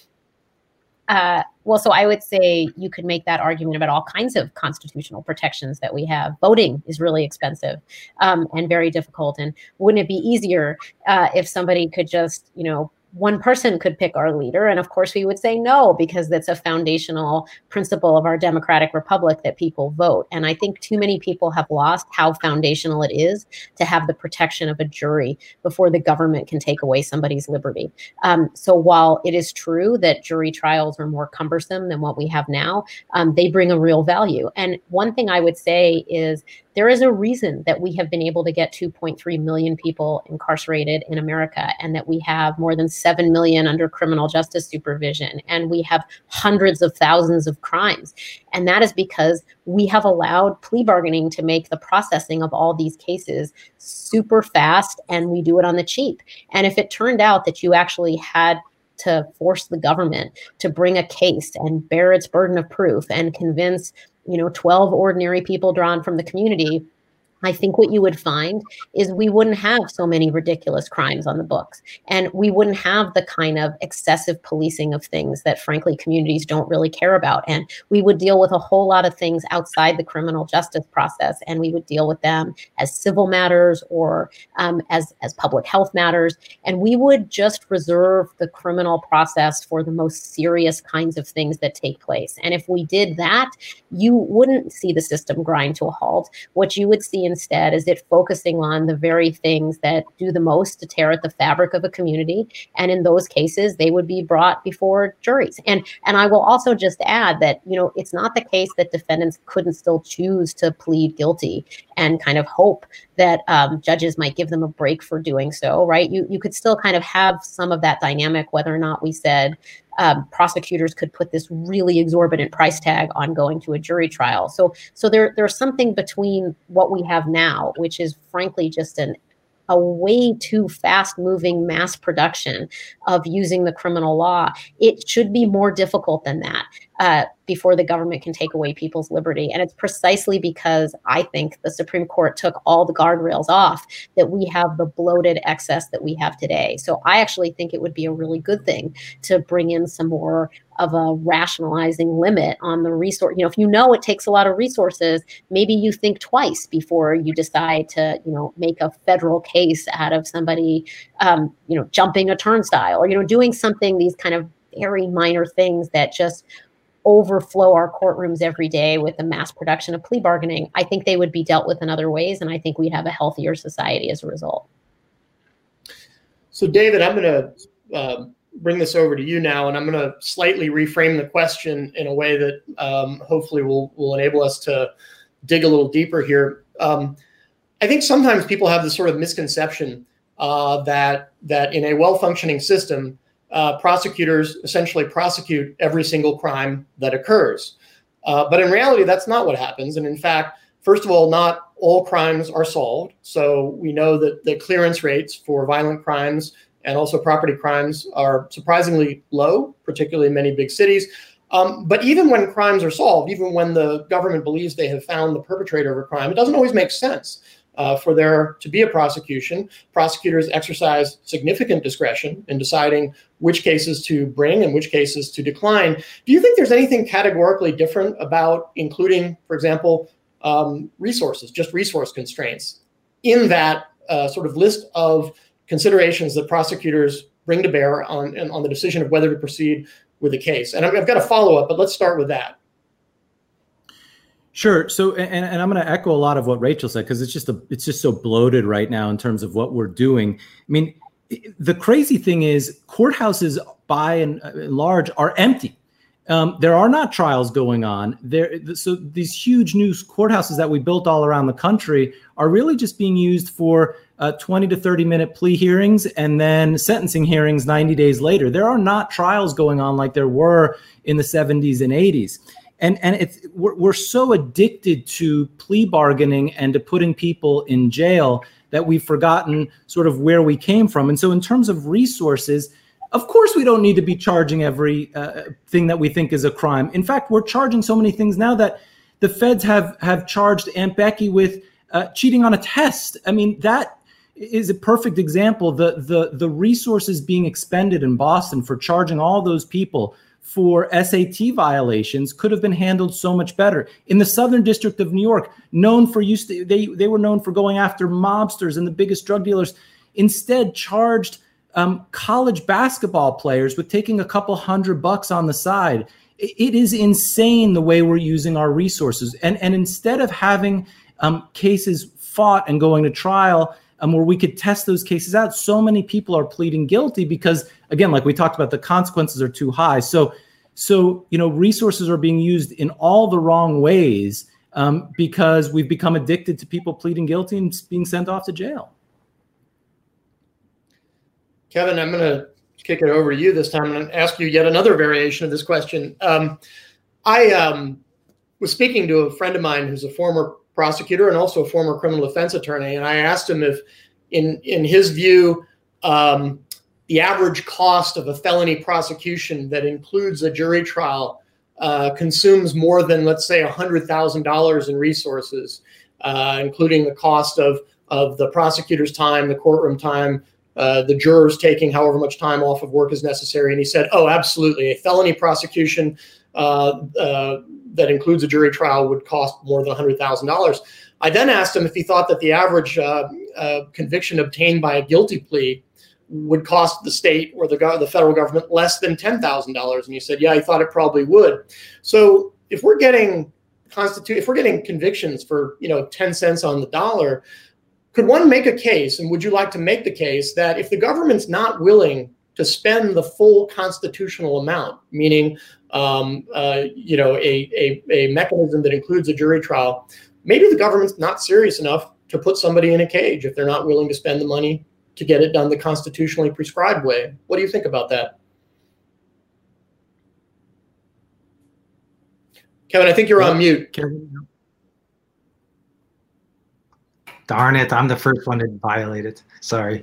Well, so I would say you could make that argument about all kinds of constitutional protections that we have. Voting is really expensive and very difficult. And wouldn't it be easier if somebody could just, one person could pick our leader. And of course, we would say no, because that's a foundational principle of our democratic republic that people vote. And I think too many people have lost how foundational it is to have the protection of a jury before the government can take away somebody's liberty. So while it is true that jury trials are more cumbersome than what we have now, they bring a real value. And one thing I would say is there is a reason that we have been able to get 2.3 million people incarcerated in America, and that we have more than 7 million under criminal justice supervision, and we have hundreds of thousands of crimes. And that is because we have allowed plea bargaining to make the processing of all these cases super fast, and we do it on the cheap. And if it turned out that you actually had to force the government to bring a case and bear its burden of proof and convince 12 ordinary people drawn from the community, I think what you would find is we wouldn't have so many ridiculous crimes on the books, and we wouldn't have the kind of excessive policing of things that, frankly, communities don't really care about. And we would deal with a whole lot of things outside the criminal justice process, and we would deal with them as civil matters or as public health matters. And we would just reserve the criminal process for the most serious kinds of things that take place. And if we did that, you wouldn't see the system grind to a halt. What you would see instead is it focusing on the very things that do the most to tear at the fabric of a community. And in those cases, they would be brought before juries. And I will also just add that, it's not the case that defendants couldn't still choose to plead guilty and kind of hope that judges might give them a break for doing so, right? You could still kind of have some of that dynamic, whether or not we said prosecutors could put this really exorbitant price tag on going to a jury trial. So there's something between what we have now, which is frankly just a way too fast-moving mass production of using the criminal law. It should be more difficult than that before the government can take away people's liberty. And it's precisely because I think the Supreme Court took all the guardrails off that we have the bloated excess that we have today. So I actually think it would be a really good thing to bring in some more of a rationalizing limit on the resource. If it takes a lot of resources, maybe you think twice before you decide to, make a federal case out of somebody, jumping a turnstile or, doing something, these kind of very minor things that just overflow our courtrooms every day with the mass production of plea bargaining. I think they would be dealt with in other ways, and I think we'd have a healthier society as a result. So, David, I'm going to bring this over to you now, and I'm going to slightly reframe the question in a way that hopefully will enable us to dig a little deeper here. I think sometimes people have this sort of misconception that in a well-functioning system, prosecutors essentially prosecute every single crime that occurs. But in reality, that's not what happens. And in fact, first of all, not all crimes are solved. So we know that the clearance rates for violent crimes and also property crimes are surprisingly low, particularly in many big cities. But even when crimes are solved, even when the government believes they have found the perpetrator of a crime, it doesn't always make sense for there to be a prosecution. Prosecutors exercise significant discretion in deciding which cases to bring and which cases to decline. Do you think there's anything categorically different about including, for example, resources, just resource constraints, in that sort of list of considerations that prosecutors bring to bear on the decision of whether to proceed with a case? And I've got a follow-up, but let's start with that. Sure. So, and I'm going to echo a lot of what Rachel said, because it's just so bloated right now in terms of what we're doing. I mean, the crazy thing is courthouses by and large are empty. There are not trials going on there. So these huge new courthouses that we built all around the country are really just being used for 20 to 30 minute plea hearings and then sentencing hearings 90 days later. There are not trials going on like there were in the 70s and 80s. And we're so addicted to plea bargaining and to putting people in jail that we've forgotten sort of where we came from. And so in terms of resources, of course, we don't need to be charging every thing that we think is a crime. In fact, we're charging so many things now that the feds have charged Aunt Becky with cheating on a test. I mean, that is a perfect example. The resources being expended in Boston for charging all those people for SAT violations could have been handled so much better. In the Southern District of New York, they were known for going after mobsters and the biggest drug dealers, instead charged college basketball players with taking a couple $100 on the side. It is insane the way we're using our resources. And instead of having cases fought and going to trial where we could test those cases out, so many people are pleading guilty because, again, like we talked about, the consequences are too high. So resources are being used in all the wrong ways because we've become addicted to people pleading guilty and being sent off to jail. Kevin, I'm going to kick it over to you this time and ask you yet another variation of this question. I was speaking to a friend of mine who's a former prosecutor and also a former criminal defense attorney, and I asked him if, in his view, the average cost of a felony prosecution that includes a jury trial consumes more than, let's say, $100,000 in resources, including the cost of the prosecutor's time, the courtroom time, the jurors taking however much time off of work is necessary. And he said, oh, absolutely. A felony prosecution that includes a jury trial would cost more than $100,000. I then asked him if he thought that the average conviction obtained by a guilty plea would cost the state or the federal government less than $10,000. And he said, yeah, he thought it probably would. So if we're getting convictions for 10 cents on the dollar, could one make a case, and would you like to make the case, that if the government's not willing to spend the full constitutional amount, meaning a mechanism that includes a jury trial, maybe the government's not serious enough to put somebody in a cage if they're not willing to spend the money to get it done the constitutionally prescribed way? What do you think about that? Kevin, I think you're on mute. Darn it, I'm the first one to violate it. Sorry.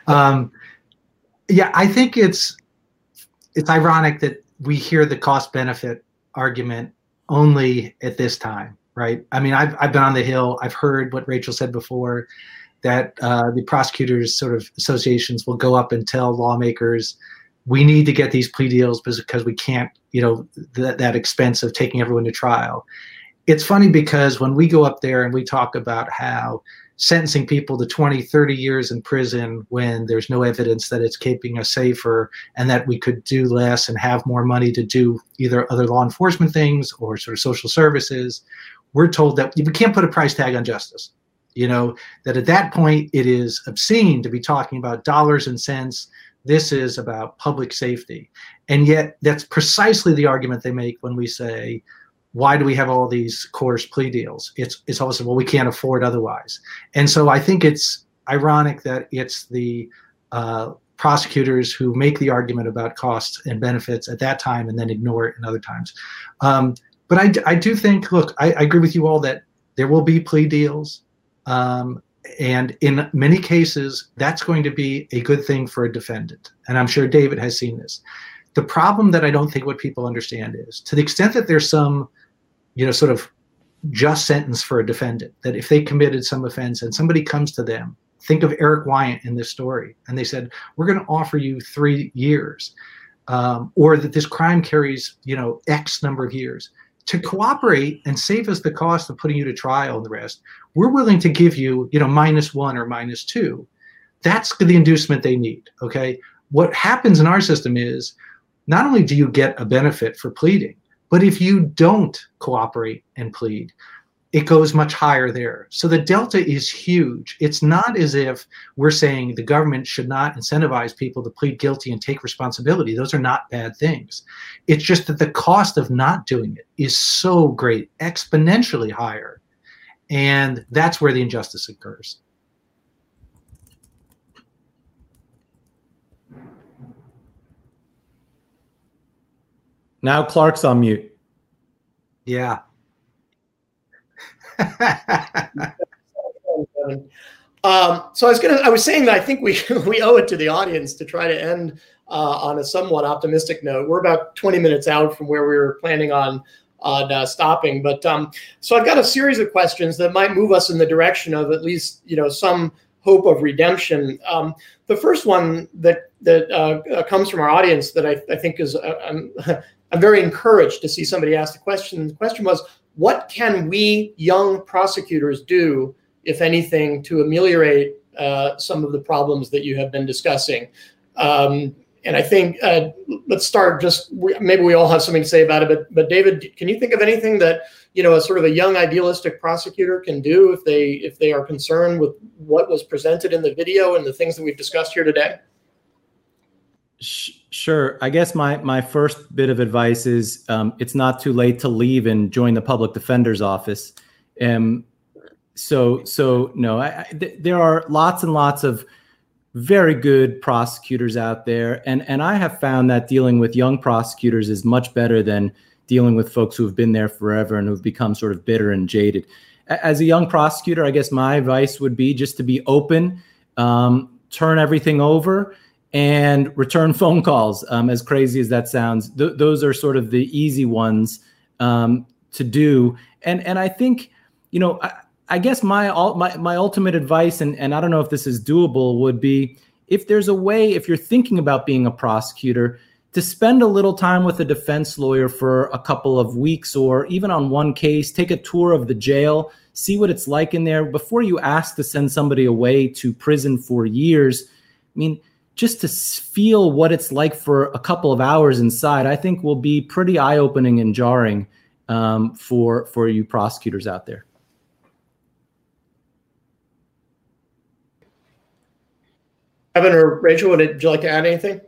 Yeah, I think it's ironic that we hear the cost benefit argument only at this time, right? I mean, I've been on the Hill. I've heard what Rachel said before, that the prosecutors sort of associations will go up and tell lawmakers, we need to get these plea deals because we can't, that expense of taking everyone to trial. It's funny because when we go up there and we talk about how sentencing people to 20, 30 years in prison when there's no evidence that it's keeping us safer and that we could do less and have more money to do either other law enforcement things or sort of social services, we're told that we can't put a price tag on justice. That at that point it is obscene to be talking about dollars and cents. This is about public safety. And yet that's precisely the argument they make when we say, why do we have all these coerced plea deals? It's also, well, we can't afford otherwise. And so I think it's ironic that it's the prosecutors who make the argument about costs and benefits at that time and then ignore it in other times. But I do think, look, I agree with you all that there will be plea deals. And in many cases, that's going to be a good thing for a defendant. And I'm sure David has seen this. The problem that I don't think what people understand is, to the extent that there's some sort of just sentence for a defendant, that if they committed some offense and somebody comes to them, think of Eric Wyant in this story, and they said, we're going to offer you 3 years, or that this crime carries, X number of years. To cooperate and save us the cost of putting you to trial and the rest, we're willing to give you, -1 or -2. That's the inducement they need, okay? What happens in our system is, not only do you get a benefit for pleading, but if you don't cooperate and plead, it goes much higher there. So the delta is huge. It's not as if we're saying the government should not incentivize people to plead guilty and take responsibility. Those are not bad things. It's just that the cost of not doing it is so great, exponentially higher. And that's where the injustice occurs. Now Clark's on mute. Yeah. So I was saying that I think we owe it to the audience to try to end on a somewhat optimistic note. We're about 20 minutes out from where we were planning on stopping, but so I've got a series of questions that might move us in the direction of at least some hope of redemption. The first one that comes from our audience that I think is I'm very encouraged to see somebody ask the question. The question was, what can we young prosecutors do, if anything, to ameliorate some of the problems that you have been discussing? And I think let's start. Maybe we all have something to say about it. But David, can you think of anything that a sort of a young idealistic prosecutor can do if they are concerned with what was presented in the video and the things that we've discussed here today? Sure. I guess my first bit of advice is it's not too late to leave and join the public defender's office. So no, there are lots and lots of very good prosecutors out there. And I have found that dealing with young prosecutors is much better than dealing with folks who have been there forever and who've become sort of bitter and jaded. As a young prosecutor, I guess my advice would be just to be open, turn everything over, and return phone calls. As crazy as that sounds, those are sort of the easy ones to do. And I think, I guess my ultimate advice, and I don't know if this is doable, would be if there's a way, if you're thinking about being a prosecutor, to spend a little time with a defense lawyer for a couple of weeks, or even on one case, take a tour of the jail, see what it's like in there before you ask to send somebody away to prison for years. I mean, just to feel what it's like for a couple of hours inside, I think will be pretty eye-opening and jarring for you prosecutors out there. Kevin or Rachel, would you like to add anything?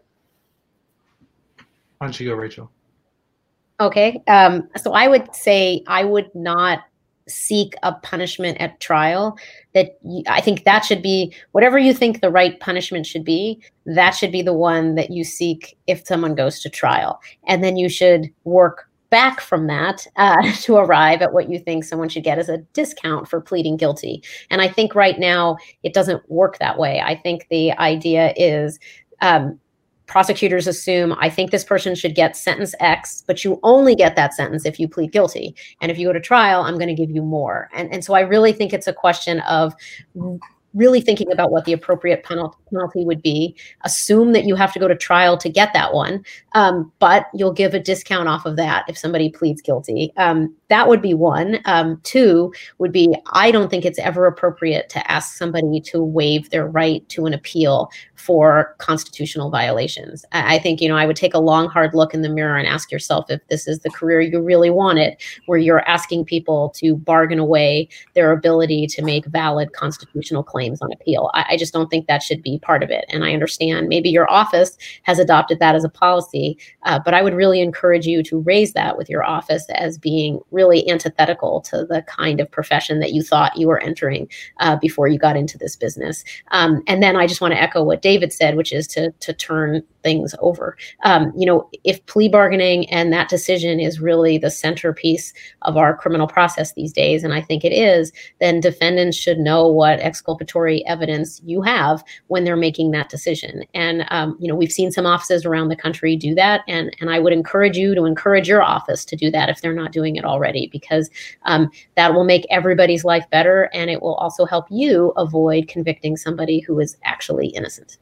Why don't you go, Rachel? Okay. So I would say I would not seek a punishment at trial. I think that should be, whatever you think the right punishment should be, that should be the one that you seek if someone goes to trial. And then you should work back from that to arrive at what you think someone should get as a discount for pleading guilty. And I think right now it doesn't work that way. I think the idea is prosecutors assume, I think this person should get sentence X, but you only get that sentence if you plead guilty. And if you go to trial, I'm going to give you more. And so I really think it's a question of really thinking about what the appropriate penalty would be. Assume that you have to go to trial to get that one, but you'll give a discount off of that if somebody pleads guilty. That would be one. Two would be, I don't think it's ever appropriate to ask somebody to waive their right to an appeal for constitutional violations. I think, I would take a long, hard look in the mirror and ask yourself if this is the career you really wanted, where you're asking people to bargain away their ability to make valid constitutional claims on appeal. I just don't think that should be part of it. And I understand maybe your office has adopted that as a policy, but I would really encourage you to raise that with your office as being really antithetical to the kind of profession that you thought you were entering before you got into this business. And then I just want to echo what David said, which is to turn things over. If plea bargaining and that decision is really the centerpiece of our criminal process these days, and I think it is, then defendants should know what exculpatory evidence you have when they're making that decision. And, we've seen some offices around the country do that. And I would encourage you to encourage your office to do that if they're not doing it already, because that will make everybody's life better. And it will also help you avoid convicting somebody who is actually innocent.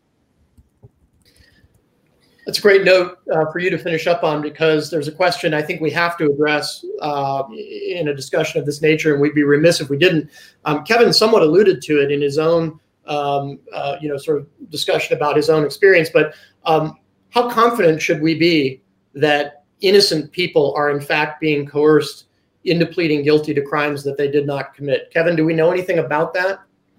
That's a great note for you to finish up on, because there's a question I think we have to address in a discussion of this nature, and we'd be remiss if we didn't. Kevin somewhat alluded to it in his own, sort of discussion about his own experience, but how confident should we be that innocent people are in fact being coerced into pleading guilty to crimes that they did not commit? Kevin, do we know anything about that?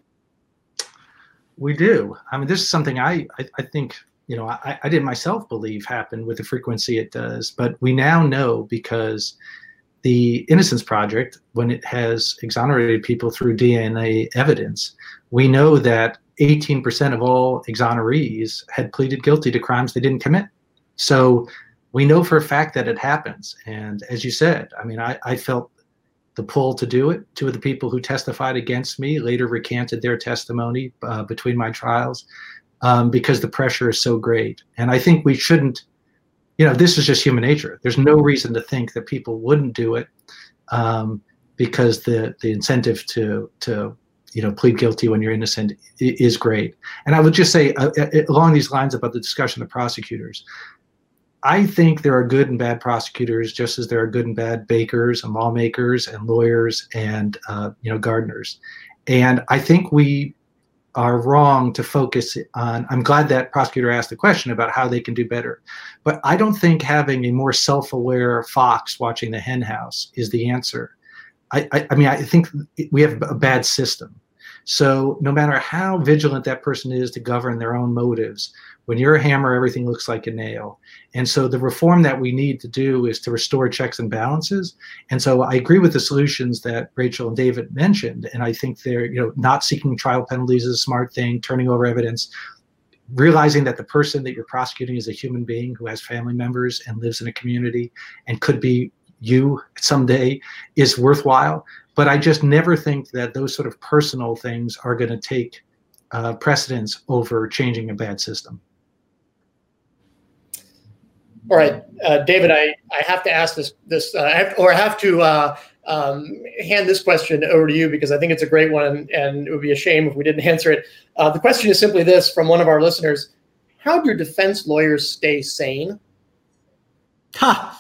We do. I mean, this is something I think, I didn't myself believe happened with the frequency it does, but we now know, because the Innocence Project, when it has exonerated people through DNA evidence, we know that 18% of all exonerees had pleaded guilty to crimes they didn't commit. So we know for a fact that it happens. And as you said, I mean, I felt the pull to do it. Two of the people who testified against me later recanted their testimony between my trials. Because the pressure is so great. And I think we shouldn't, this is just human nature. There's no reason to think that people wouldn't do it because the incentive to plead guilty when you're innocent is great. And I would just say along these lines about the discussion of prosecutors, I think there are good and bad prosecutors, just as there are good and bad bakers and lawmakers and lawyers and gardeners. And I think we are wrong to focus on. I'm glad that prosecutor asked the question about how they can do better, but I don't think having a more self-aware fox watching the hen house is the answer. I mean, I think we have a bad system. So no matter how vigilant that person is to govern their own motives, when you're a hammer, everything looks like a nail. And so the reform that we need to do is to restore checks and balances. And so I agree with the solutions that Rachel and David mentioned. And I think they're, not seeking trial penalties is a smart thing, turning over evidence, realizing that the person that you're prosecuting is a human being who has family members and lives in a community and could be you someday is worthwhile. But I just never think that those sort of personal things are going to take precedence over changing a bad system. All right, David, I have to ask I have to hand this question over to you because I think it's a great one, and it would be a shame if we didn't answer it. The question is simply this from one of our listeners: how do defense lawyers stay sane? Ha!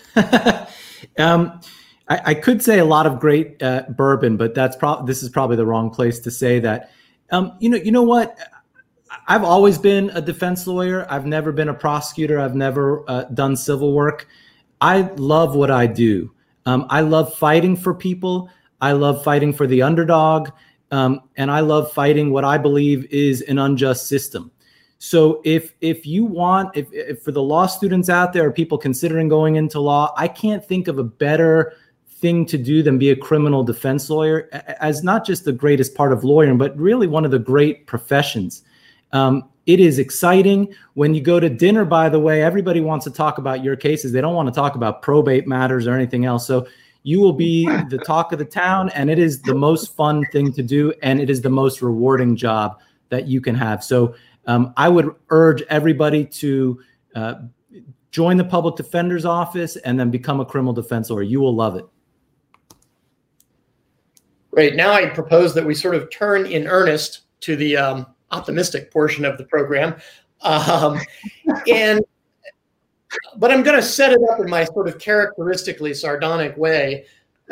I could say a lot of great bourbon, but this is probably the wrong place to say that. You know what? I've always been a defense lawyer. I've never been a prosecutor. I've never done civil work. I love what I do. I love fighting for people. I love fighting for the underdog. And I love fighting what I believe is an unjust system. So if for the law students out there or people considering going into law, I can't think of a better thing to do than be a criminal defense lawyer, as not just the greatest part of lawyering, but really one of the great professions. It is exciting. When you go to dinner, by the way, everybody wants to talk about your cases. They don't want to talk about probate matters or anything else. So you will be the talk of the town, and it is the most fun thing to do, and it is the most rewarding job that you can have. So I would urge everybody to join the public defender's office and then become a criminal defense lawyer. You will love it. Great. Now I propose that we sort of turn in earnest to the optimistic portion of the program. But I'm going to set it up in my sort of characteristically sardonic way.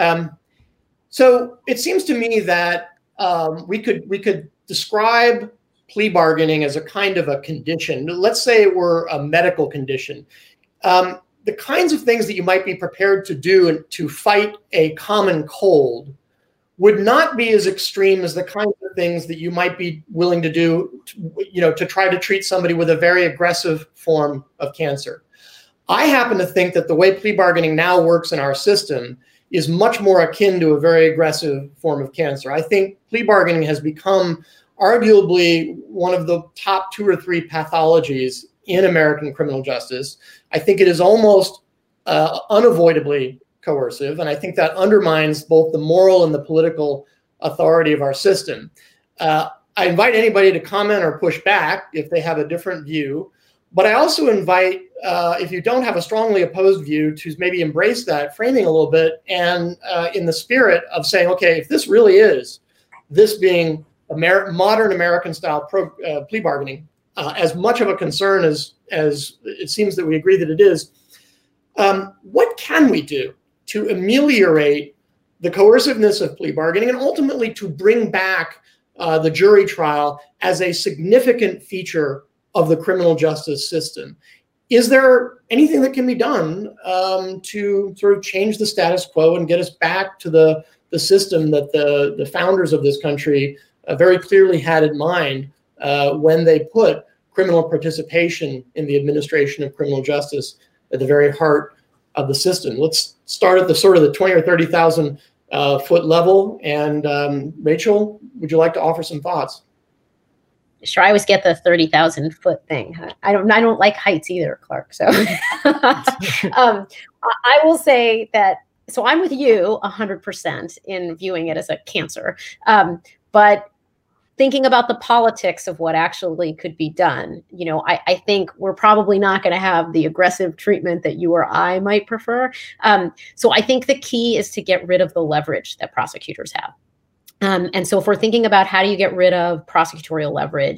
So it seems to me that we could describe plea bargaining as a kind of a condition. Let's say it were a medical condition. The kinds of things that you might be prepared to do to fight a common cold would not be as extreme as the kinds of things that you might be willing to do, to try to treat somebody with a very aggressive form of cancer. I happen to think that the way plea bargaining now works in our system is much more akin to a very aggressive form of cancer. I think plea bargaining has become arguably one of the top 2 or 3 pathologies in American criminal justice. I think it is almost unavoidably coercive, and I think that undermines both the moral and the political authority of our system. I invite anybody to comment or push back if they have a different view, but I also invite, if you don't have a strongly opposed view, to maybe embrace that framing a little bit, and in the spirit of saying, okay, if this really is, this being modern American-style plea bargaining, as much of a concern as it seems that we agree that it is, what can we do to ameliorate the coerciveness of plea bargaining and ultimately to bring back the jury trial as a significant feature of the criminal justice system? Is there anything that can be done to sort of change the status quo and get us back to the system that the founders of this country very clearly had in mind when they put criminal participation in the administration of criminal justice at the very heart of the system? Let's start at the sort of the 20 or 30,000 foot level. And Rachel, would you like to offer some thoughts? Sure. I always get the 30,000 foot thing. I don't like heights either, Clark. So I will say that, so I'm with you 100% in viewing it as a cancer. But thinking about the politics of what actually could be done, I think we're probably not going to have the aggressive treatment that you or I might prefer. So I think the key is to get rid of the leverage that prosecutors have. And so if we're thinking about how do you get rid of prosecutorial leverage,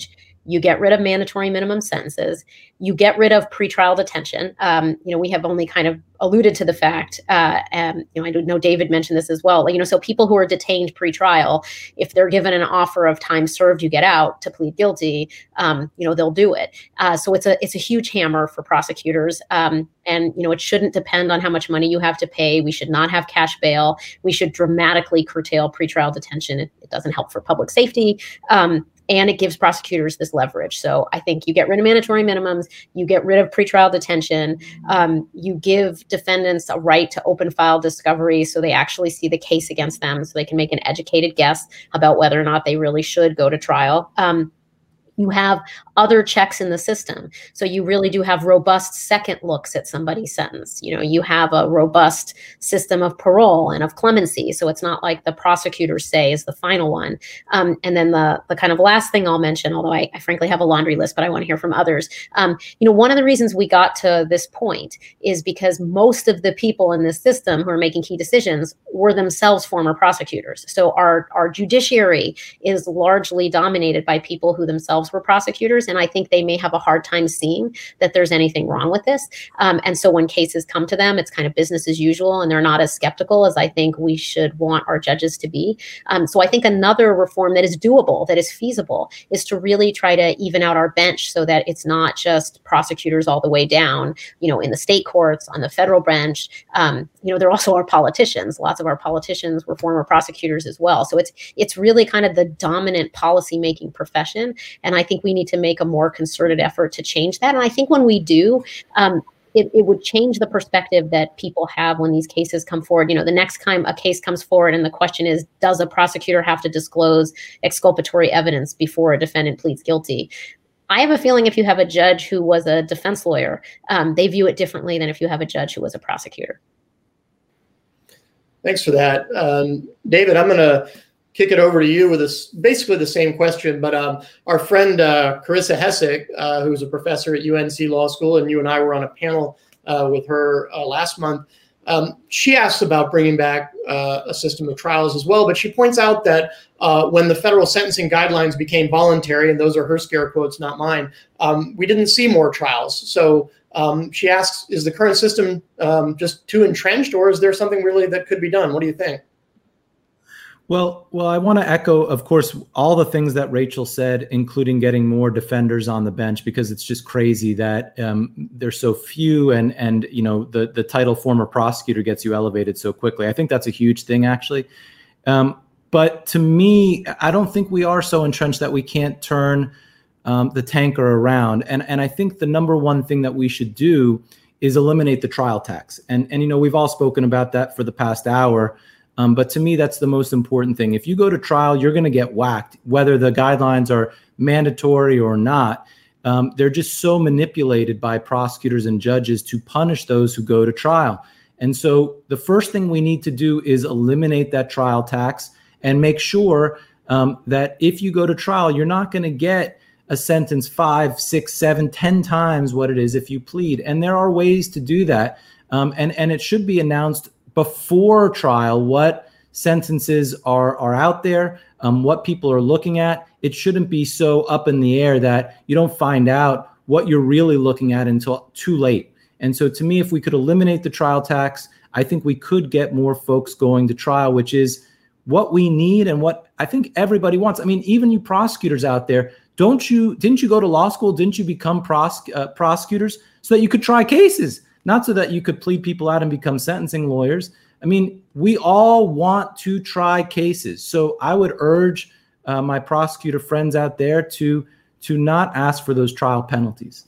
you get rid of mandatory minimum sentences, you get rid of pretrial detention. We have only kind of alluded to the fact, and I know David mentioned this as well. So people who are detained pretrial, if they're given an offer of time served, you get out to plead guilty, they'll do it. So it's a huge hammer for prosecutors. And it shouldn't depend on how much money you have to pay. We should not have cash bail. We should dramatically curtail pretrial detention. It doesn't help for public safety. And it gives prosecutors this leverage. So I think you get rid of mandatory minimums, you get rid of pretrial detention, you give defendants a right to open file discovery so they actually see the case against them, so they can make an educated guess about whether or not they really should go to trial. You have other checks in the system. So you really do have robust second looks at somebody's sentence. You have a robust system of parole and of clemency. So it's not like the prosecutors say is the final one. And then the kind of last thing I'll mention, although I frankly have a laundry list, but I want to hear from others. One of the reasons we got to this point is because most of the people in this system who are making key decisions were themselves former prosecutors. So our judiciary is largely dominated by people who themselves were prosecutors, and I think they may have a hard time seeing that there's anything wrong with this. And so when cases come to them, it's kind of business as usual, and they're not as skeptical as I think we should want our judges to be. So I think another reform that is doable, that is feasible, is to really try to even out our bench so that it's not just prosecutors all the way down, in the state courts, on the federal bench. There also are politicians. Lots of our politicians were former prosecutors as well. So it's really kind of the dominant policymaking profession. And I think we need to make a more concerted effort to change that. And I think when we do, it would change the perspective that people have when these cases come forward. The next time a case comes forward and the question is, does a prosecutor have to disclose exculpatory evidence before a defendant pleads guilty? I have a feeling if you have a judge who was a defense lawyer, they view it differently than if you have a judge who was a prosecutor. Thanks for that. David, I'm going to kick it over to you with basically the same question, but our friend Carissa Hessig, who's a professor at UNC Law School, and you and I were on a panel with her last month, she asks about bringing back a system of trials as well, but she points out that when the federal sentencing guidelines became voluntary, and those are her scare quotes, not mine, we didn't see more trials. So she asks, is the current system just too entrenched, or is there something really that could be done? What do you think? Well, I want to echo, of course, all the things that Rachel said, including getting more defenders on the bench, because it's just crazy that there's so few, and the title former prosecutor gets you elevated so quickly. I think that's a huge thing, actually. But to me, I don't think we are so entrenched that we can't turn the tanker around. And I think the number one thing that we should do is eliminate the trial tax. And we've all spoken about that for the past hour. But to me, that's the most important thing. If you go to trial, you're going to get whacked, whether the guidelines are mandatory or not. They're just so manipulated by prosecutors and judges to punish those who go to trial. And so the first thing we need to do is eliminate that trial tax and make sure that if you go to trial, you're not going to get a sentence 5, 6, 7, 10 times what it is if you plead. And there are ways to do that. And it should be announced before trial what sentences are out there, what people are looking at. It shouldn't be so up in the air that you don't find out what you're really looking at until too late. And so to me, if we could eliminate the trial tax, I think we could get more folks going to trial, which is what we need and what I think everybody wants. I mean, even you prosecutors out there, didn't you go to law school? Didn't you become prosecutors so that you could try cases? Not so that you could plead people out and become sentencing lawyers. I mean, we all want to try cases. So I would urge my prosecutor friends out there to not ask for those trial penalties.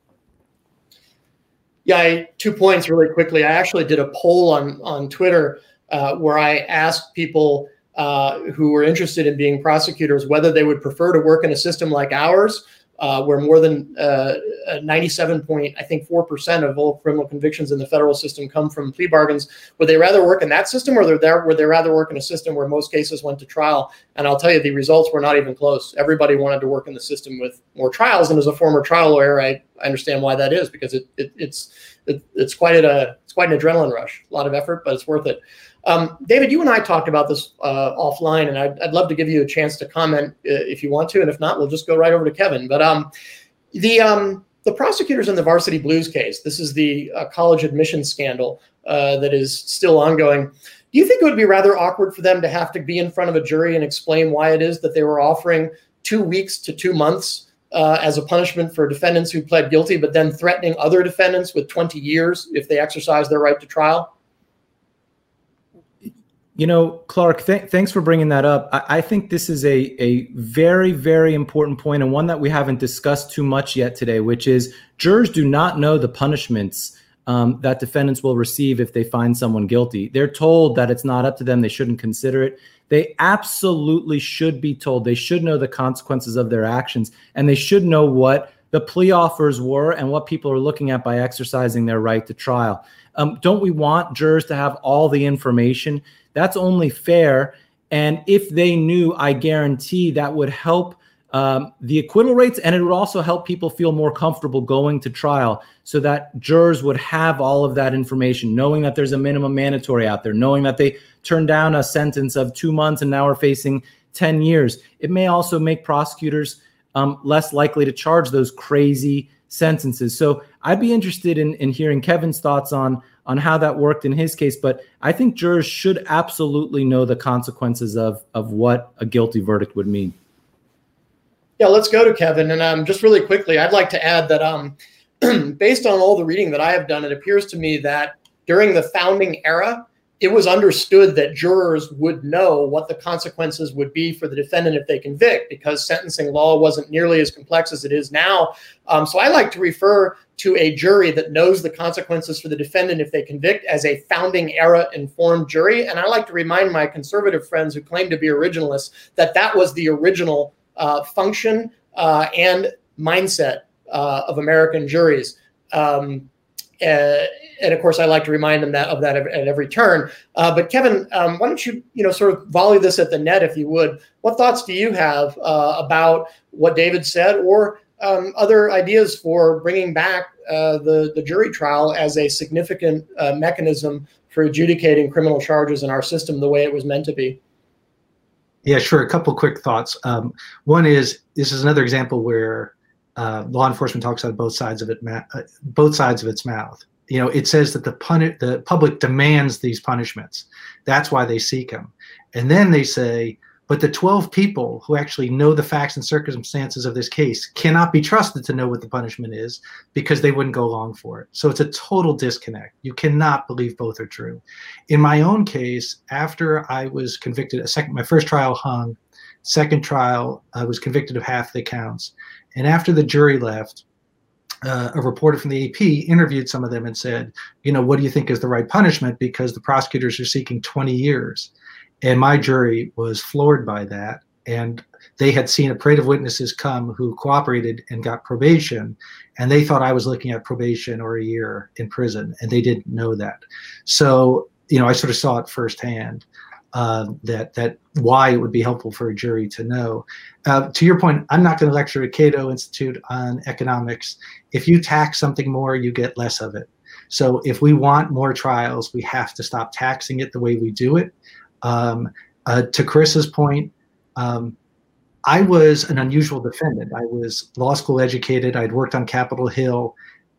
Yeah, 2 points really quickly. I actually did a poll on Twitter where I asked people who were interested in being prosecutors whether they would prefer to work in a system like ours, where more than 97.4% of all criminal convictions in the federal system come from plea bargains. Would they rather work in that system, or would they rather work in a system where most cases went to trial? And I'll tell you, the results were not even close. Everybody wanted to work in the system with more trials. And as a former trial lawyer, I understand why that is, because it's quite an adrenaline rush, a lot of effort, but it's worth it. David, you and I talked about this offline, and I'd love to give you a chance to comment if you want to, and if not, we'll just go right over to Kevin. But the prosecutors in the Varsity Blues case, this is the college admissions scandal that is still ongoing. Do you think it would be rather awkward for them to have to be in front of a jury and explain why it is that they were offering 2 weeks to 2 months as a punishment for defendants who pled guilty, but then threatening other defendants with 20 years if they exercise their right to trial? You know, Clark, thanks for bringing that up. I think this is a very, very important point, and one that we haven't discussed too much yet today, which is jurors do not know the punishments that defendants will receive if they find someone guilty. They're told that it's not up to them. They shouldn't consider it. They absolutely should be told. They should know the consequences of their actions, and they should know what the plea offers were and what people are looking at by exercising their right to trial. Don't we want jurors to have all the information? That's only fair. And if they knew, I guarantee that would help the acquittal rates, and it would also help people feel more comfortable going to trial, so that jurors would have all of that information, knowing that there's a minimum mandatory out there, knowing that they turned down a sentence of 2 months and now are facing 10 years. It may also make prosecutors less likely to charge those crazy sentences. So I'd be interested in hearing Kevin's thoughts on how that worked in his case, but I think jurors should absolutely know the consequences of what a guilty verdict would mean. Yeah, let's go to Kevin. And just really quickly, I'd like to add that based on all the reading that I have done, it appears to me that during the founding era, it was understood that jurors would know what the consequences would be for the defendant if they convict, because sentencing law wasn't nearly as complex as it is now. So I like to refer to a jury that knows the consequences for the defendant if they convict as a founding era informed jury. And I like to remind my conservative friends who claim to be originalists that that was the original function and mindset of American juries. And of course, I like to remind them of that at every turn. But Kevin, why don't you, sort of volley this at the net, if you would? What thoughts do you have about what David said, or other ideas for bringing back the jury trial as a significant mechanism for adjudicating criminal charges in our system the way it was meant to be? Yeah, sure. A couple quick thoughts. One is, this is another example where law enforcement talks out of both sides of its mouth. It says that the public demands these punishments. That's why they seek them. And then they say, but the 12 people who actually know the facts and circumstances of this case cannot be trusted to know what the punishment is, because they wouldn't go along for it. So it's a total disconnect. You cannot believe both are true. In my own case, after I was convicted, my first trial hung, second trial, I was convicted of half the counts. And after the jury left, a reporter from the AP interviewed some of them and said, what do you think is the right punishment? Because the prosecutors are seeking 20 years. And my jury was floored by that. And they had seen a parade of witnesses come who cooperated and got probation. And they thought I was looking at probation or a year in prison. And they didn't know that. So, I sort of saw it firsthand. That why it would be helpful for a jury to know. To your point, I'm not going to lecture at Cato Institute on economics. If you tax something more, you get less of it. So if we want more trials, we have to stop taxing it the way we do it. To Chris's point, I was an unusual defendant. I was law school educated. I'd worked on Capitol Hill.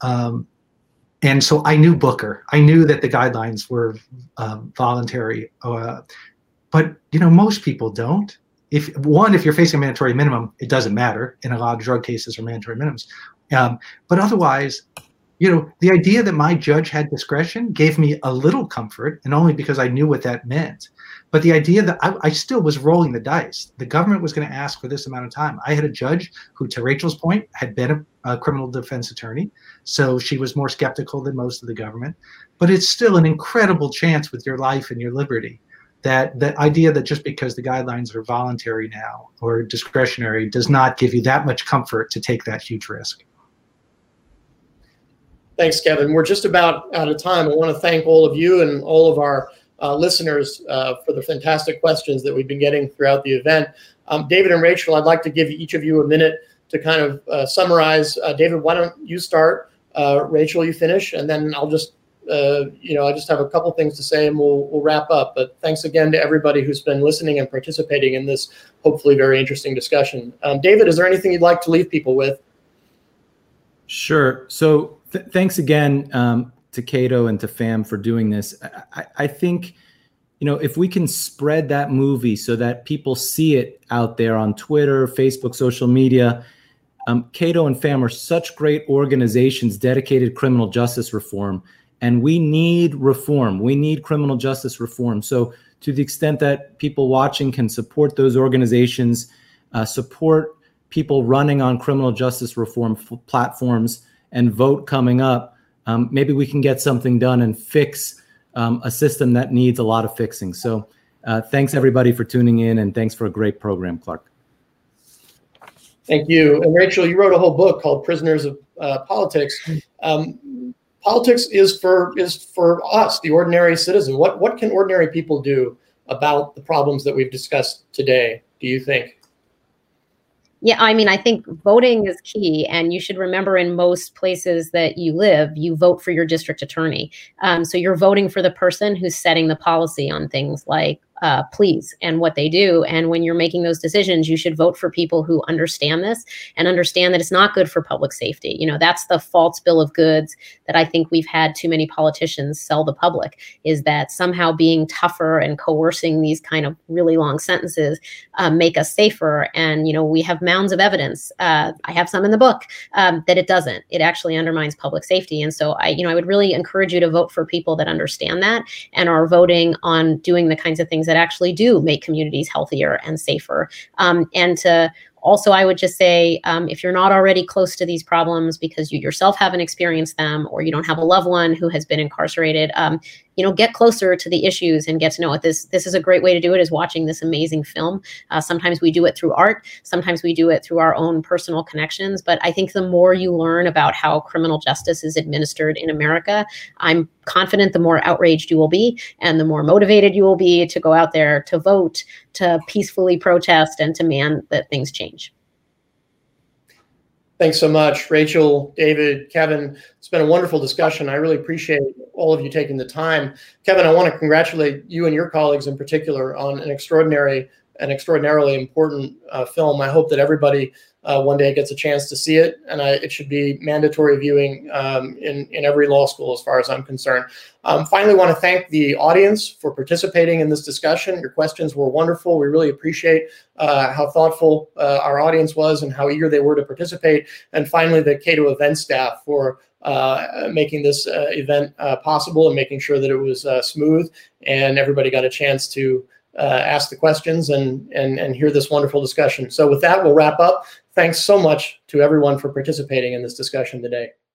And so I knew Booker. I knew that the guidelines were voluntary. But, most people don't. If you're facing a mandatory minimum, it doesn't matter. In a lot of drug cases are mandatory minimums. But otherwise, the idea that my judge had discretion gave me a little comfort, and only because I knew what that meant. But the idea that I still was rolling the dice. The government was going to ask for this amount of time. I had a judge who, to Rachel's point, had been a criminal defense attorney. So she was more skeptical than most of the government. But it's still an incredible chance with your life and your liberty. That the idea that just because the guidelines are voluntary now or discretionary does not give you that much comfort to take that huge risk. Thanks, Kevin. We're just about out of time. I want to thank all of you and all of our listeners for the fantastic questions that we've been getting throughout the event. David and Rachel, I'd like to give each of you a minute to kind of summarize. David, why don't you start? Rachel, you finish, and then I'll just I just have a couple things to say and we'll wrap up. But thanks again to everybody who's been listening and participating in this hopefully very interesting discussion. David, is there anything you'd like to leave people with? Sure. So thanks again to Cato and to FAM for doing this. I think, if we can spread that movie so that people see it out there on Twitter, Facebook, social media. Cato and FAM are such great organizations dedicated to criminal justice reform, and we need reform. We need criminal justice reform. So to the extent that people watching can support those organizations, support people running on criminal justice reform platforms, and vote coming up, maybe we can get something done and fix a system that needs a lot of fixing. So thanks everybody for tuning in, and thanks for a great program, Clark. Thank you. And Rachel, you wrote a whole book called Prisoners of Politics. Politics is for us, the ordinary citizen. What can ordinary people do about the problems that we've discussed today, do you think? Yeah, I mean, I think voting is key, and you should remember in most places that you live, you vote for your district attorney. So you're voting for the person who's setting the policy on things like pleas and what they do. And when you're making those decisions, you should vote for people who understand this and understand that it's not good for public safety. That's the false bill of goods that I think we've had too many politicians sell the public, is that somehow being tougher and coercing these kind of really long sentences make us safer. And, we have mounds of evidence. I have some in the book that it doesn't. It actually undermines public safety. And so I would really encourage you to vote for people that understand that and are voting on doing the kinds of things that actually do make communities healthier and safer. And to also, I would just say, if you're not already close to these problems because you yourself haven't experienced them, or you don't have a loved one who has been incarcerated, get closer to the issues and get to know it. This is a great way to do it, is watching this amazing film. Sometimes we do it through art. Sometimes we do it through our own personal connections. But I think the more you learn about how criminal justice is administered in America, I'm confident the more outraged you will be and the more motivated you will be to go out there to vote, to peacefully protest, and to demand that things change. Thanks so much, Rachel, David, Kevin. It's been a wonderful discussion. I really appreciate all of you taking the time. Kevin, I want to congratulate you and your colleagues in particular on an extraordinarily important film. I hope that everybody one day gets a chance to see it, and it should be mandatory viewing in every law school as far as I'm concerned. Finally, want to thank the audience for participating in this discussion. Your questions were wonderful. We really appreciate how thoughtful our audience was and how eager they were to participate. And finally, the Cato event staff for making this event possible and making sure that it was smooth and everybody got a chance to ask the questions and hear this wonderful discussion. So with that, we'll wrap up. Thanks so much to everyone for participating in this discussion today.